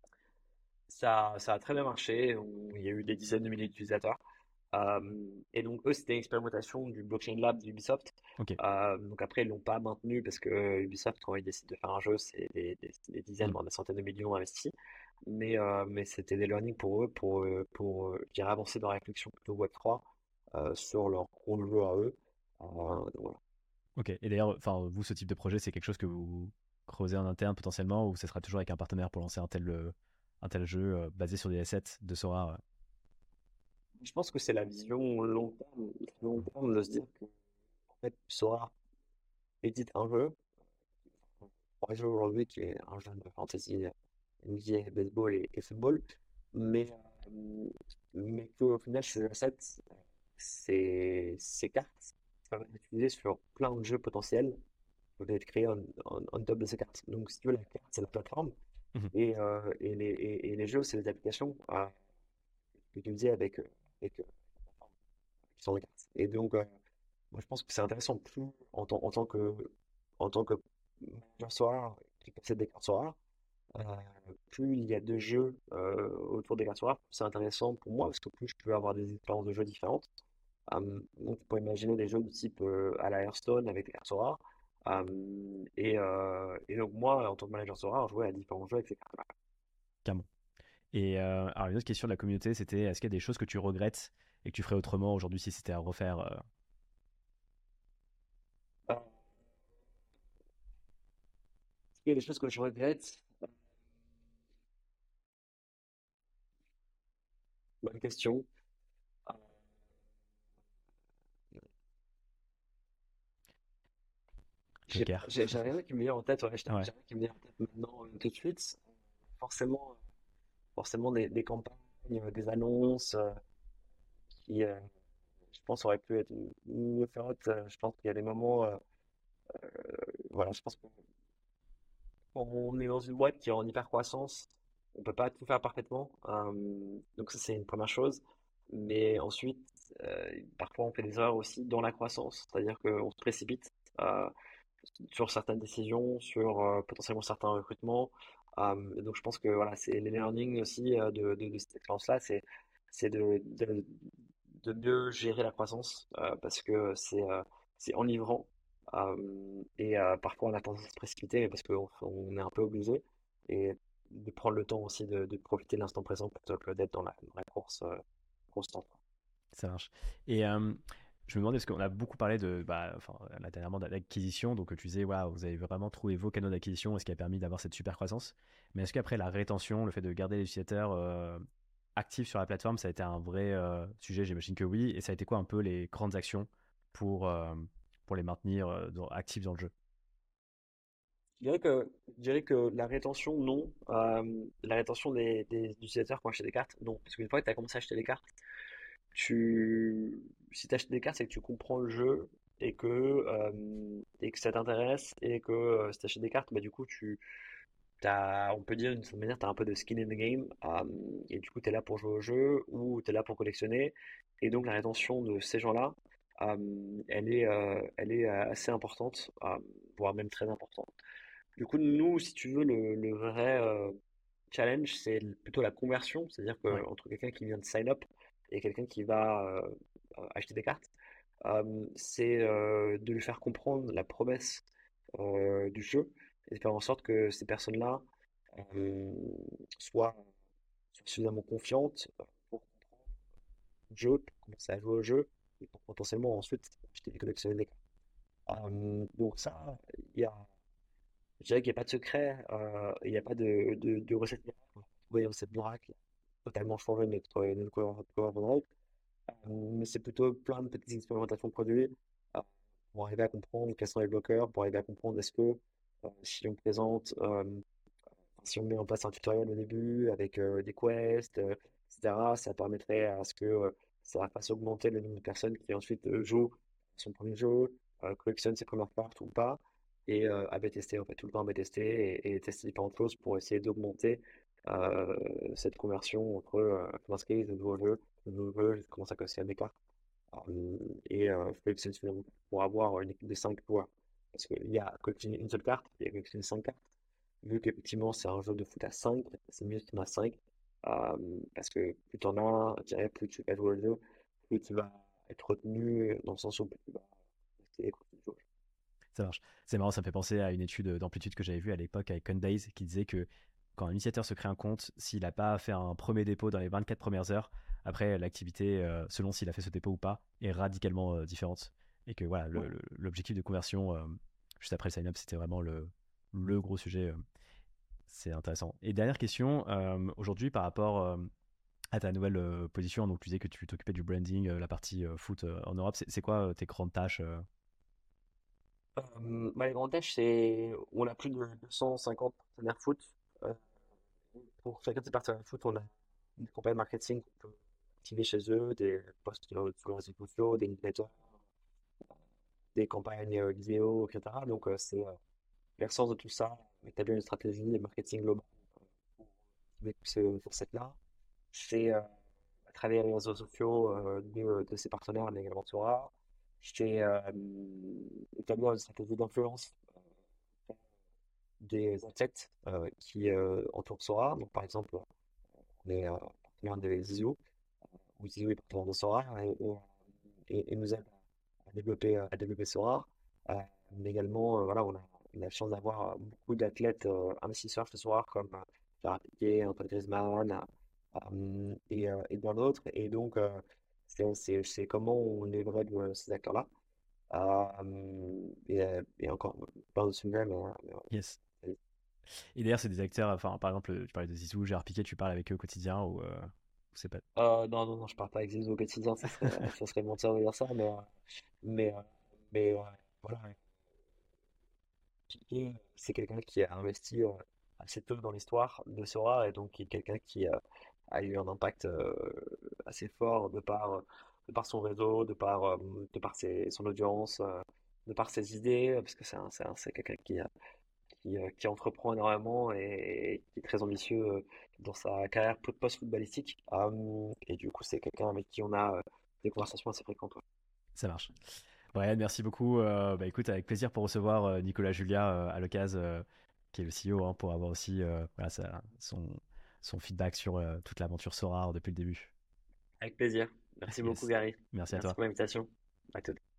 Ça, ça a très bien marché. On- il y a eu des dizaines de milliers d'utilisateurs. Euh, et donc, eux, c'était une expérimentation du Blockchain Lab d'Ubisoft. Ok. Euh, donc après, ils l'ont pas maintenu parce que Ubisoft, quand ils décident de faire un jeu, c'est des, des- des dizaines, Hmm. voire des centaines de millions investis. mais, euh, mais c'était des learnings pour eux, pour, euh, pour euh, je dirais, avancer dans la réflexion plutôt web trois euh, sur leur gros jeu à eux. Euh, donc voilà. Ok. Et d'ailleurs, enfin, vous, ce type de projet, c'est quelque chose que vous creusez en interne potentiellement, ou ce sera toujours avec un partenaire pour lancer un tel, euh, un tel jeu euh, basé sur des assets de Sora? euh Je pense que c'est la vision long terme, long terme de se dire que en fait, Sora édite un jeu, un jeu aujourd'hui qui est un jeu de fantasy, N B A, baseball et, et football, mais, euh, mais qu'au final, ces assets, ces, ces cartes, peuvent être utilisées sur plein de jeux potentiels, peuvent être créés en, en, en top de ces cartes. Donc, si tu veux, la carte, c'est la plateforme, Mhm. et, euh, et, les, et, et les jeux, c'est les applications euh, que tu disais avec, euh, avec euh, qui sont les cartes. Et donc, euh, moi, je pense que c'est intéressant plus en, tant en tant que en tant que manager Sora qui possède des cartes Sora, euh, plus il y a de jeux euh, autour des cartes Sora, plus c'est intéressant pour moi parce que plus je peux avoir des expériences de jeux différentes. Euh, donc, tu peux imaginer des jeux de type euh, à la Hearthstone avec des cartes Sora. Euh, et, euh, et donc, moi, en tant que manager Sora, jouer à différents jeux avec ces cartes-là. Carrément. Et euh, alors, une autre question de la communauté, c'était est-ce qu'il y a des choses que tu regrettes et que tu ferais autrement aujourd'hui si c'était à refaire? euh Euh, il y a des choses que je regrette. Bonne question. Euh, J'ai Joker. j'ai- j'ai rien qui me vient en tête, ouais, j'ai Ouais. j'ai rien qui me vient en tête maintenant euh, tout de suite. Forcément, forcément des, des campagnes, euh, des annonces euh, qui, euh, je pense, auraient pu être mieux faites. Euh, Je pense qu'il y a des moments, euh, voilà, je pense qu'on est dans une boîte qui est en hyper croissance. On peut pas tout faire parfaitement. Euh, donc ça, c'est une première chose. Mais ensuite, euh, parfois, on fait des erreurs aussi dans la croissance. C'est-à-dire qu'on se précipite euh, sur certaines décisions, sur euh, potentiellement certains recrutements. Euh, et donc, je pense que voilà, c'est les learnings aussi euh, de, de, de cette expérience-là, c'est c'est de, de, de mieux gérer la croissance euh, parce que c'est euh, c'est enivrant. Euh, et euh, parfois, on a tendance à se précipiter mais parce qu'on on est un peu obligé. Et de prendre le temps aussi de, de profiter de l'instant présent plutôt que d'être dans la, dans la course euh, constante. Ça marche. Et euh, je me demandais, parce qu'on a beaucoup parlé de, bah, enfin, là, dernièrement d'acquisition, donc tu disais, waouh, vous avez vraiment trouvé vos canaux d'acquisition, et ce qui a permis d'avoir cette super croissance. Mais est-ce qu'après la rétention, le fait de garder les utilisateurs euh, actifs sur la plateforme, ça a été un vrai euh, sujet? J'imagine que oui. Et ça a été quoi un peu les grandes actions pour, euh, pour les maintenir euh, dans- actifs dans le jeu? Je dirais que, je dirais que la rétention, non. Euh, la rétention des, des utilisateurs qui ont acheté des cartes, non. Parce qu'une fois que tu as commencé à acheter des cartes, tu... si tu achètes des cartes, c'est que tu comprends le jeu et que, euh, et que ça t'intéresse et que euh, si tu achètes des cartes, bah, du coup, tu, t'as, on peut dire d'une certaine manière, tu as un peu de skin in the game. Euh, et du coup, tu es là pour jouer au jeu ou tu es là pour collectionner. Et donc, la rétention de ces gens-là, euh, elle est, euh, elle est euh, assez importante, euh, voire même très importante. Du coup, nous, si tu veux, le, le vrai euh, challenge, c'est l- plutôt la conversion, c'est-à-dire que Ouais. entre quelqu'un qui vient de sign up et quelqu'un qui va euh, euh, acheter des cartes, euh, c'est euh, de lui faire comprendre la promesse euh, du jeu et de faire en sorte que ces personnes-là euh, soient, soient suffisamment confiantes euh, pour comprendre le jeu, pour commencer à jouer au jeu et pour potentiellement ensuite acheter et collectionner des cartes. Euh, donc ça, il y a je dirais qu'il n'y a pas de secret, euh, il n'y a pas de, de, de recette miracle. On va trouver une recette miracle, totalement changer notre, notre cover cover model. Euh, mais c'est plutôt plein de petites expérimentations de produits euh, pour arriver à comprendre quels sont les bloqueurs, pour arriver à comprendre est-ce que euh, si on présente, euh, si on met en place un tutoriel au début avec euh, des quests, euh, et cetera, ça permettrait à ce que euh, ça fasse augmenter le nombre de personnes qui ensuite euh, jouent son premier jeu, euh, collectionnent ses premières cartes ou pas, et euh, A B tester, en fait, tout le temps A B tester et, et tester différentes choses pour essayer d'augmenter euh, cette conversion entre euh, First Case, le nouveau jeu, le nouveau jeu, je commence à collectionner des cartes, euh, et euh, collectionner finalement pour avoir une équipe de cinq joueurs. Parce qu'il y a collectionner une seule carte, il y a collectionner cinq cartes. Vu qu'effectivement c'est un jeu de foot à cinq, c'est mieux qu'il y en a cinq. Euh, parce que plus tu en as, je dirais, plus tu vas jouer au jeu, plus tu vas être retenu dans le sens où plus tu vas rester continue de jouer. Ça marche. C'est marrant, ça me fait penser à une étude d'amplitude que j'avais vue à l'époque avec Condays qui disait que quand un initiateur se crée un compte, s'il n'a pas fait un premier dépôt dans les vingt-quatre premières heures, après l'activité, euh, selon s'il a fait ce dépôt ou pas, est radicalement euh, différente. Et que voilà, le- Ouais. le- l'objectif de conversion, euh, juste après le sign-up, c'était vraiment le, le gros sujet. euh, c'est intéressant. Et dernière question, euh, aujourd'hui, par rapport euh, à ta nouvelle euh, position, donc tu disais que tu t'occupais du branding, euh, la partie euh, foot euh, en Europe, c'est c'est quoi euh, tes grandes tâches euh Euh, bah, les grandes tâches, c'est on a plus de deux cent cinquante partenaires foot. Euh, pour chacun de ces partenaires foot, on a une campagne marketing qu'on peut activer chez eux, des posts sur sur les réseaux sociaux, des newsletters, des campagnes euh, vidéo, et cetera. Donc, euh, c'est euh, l'essence de tout ça, établir une stratégie de marketing global pour activer tous ces facettes-là. C'est euh, à travers les réseaux sociaux euh, de, de ses partenaires, mais également de Sora. J'ai euh, établi une stratégie d'influence euh, des athlètes euh, qui euh, entourent Sora. Donc, par exemple, on est euh, partenaire de Zizou, ou Zizou est partenaire de Sora, et, et, et nous aide à développer, euh, à développer Sora. Euh, mais également, euh, voilà, on a, on a la chance d'avoir euh, beaucoup d'athlètes euh, investisseurs chez Sora, comme euh, Farah Piqué, Antoine Griezmann, euh, et, euh, et bien d'autres. Et donc, euh, c'est c'est- c'est comment on leverage euh, ces acteurs-là. Euh, et, euh, et encore, pas de sujet, mais, mais, Yes. euh, Et d'ailleurs, c'est des acteurs, enfin, par exemple, tu parlais de Zizou, Gérard Piqué, tu parles avec eux au quotidien ou euh, ou c'est pas. euh, non, non, non, je parle pas avec Zizou au quotidien, ça serait, ça serait mentir de dire ça, mais, euh, mais, euh, mais euh, voilà, Piqué, c'est quelqu'un qui a investi euh, assez tôt dans l'histoire de Sora et donc qui est quelqu'un qui euh, a eu un impact euh, assez fort de par, euh, de par son réseau, de par, euh, de par ses- son audience, euh, de par ses idées, euh, parce que c'est un- c'est un- c'est quelqu'un qui, euh, qui, euh, qui entreprend énormément et, qui est très ambitieux euh, dans sa carrière post-footballistique. Euh, et du coup, c'est quelqu'un avec qui on a euh, des conversations assez fréquentes. Ouais. Ça marche. Brian, merci beaucoup. Euh, bah, écoute, avec plaisir pour recevoir euh, Nicolas Julia euh, à l'occasion, euh, qui est le C E O, hein, pour avoir aussi euh, voilà, sa- son, son feedback sur euh, toute l'aventure Sora depuis le début. Avec plaisir. Merci beaucoup, Yes. Gary. Merci à Merci toi. pour l'invitation. À tout.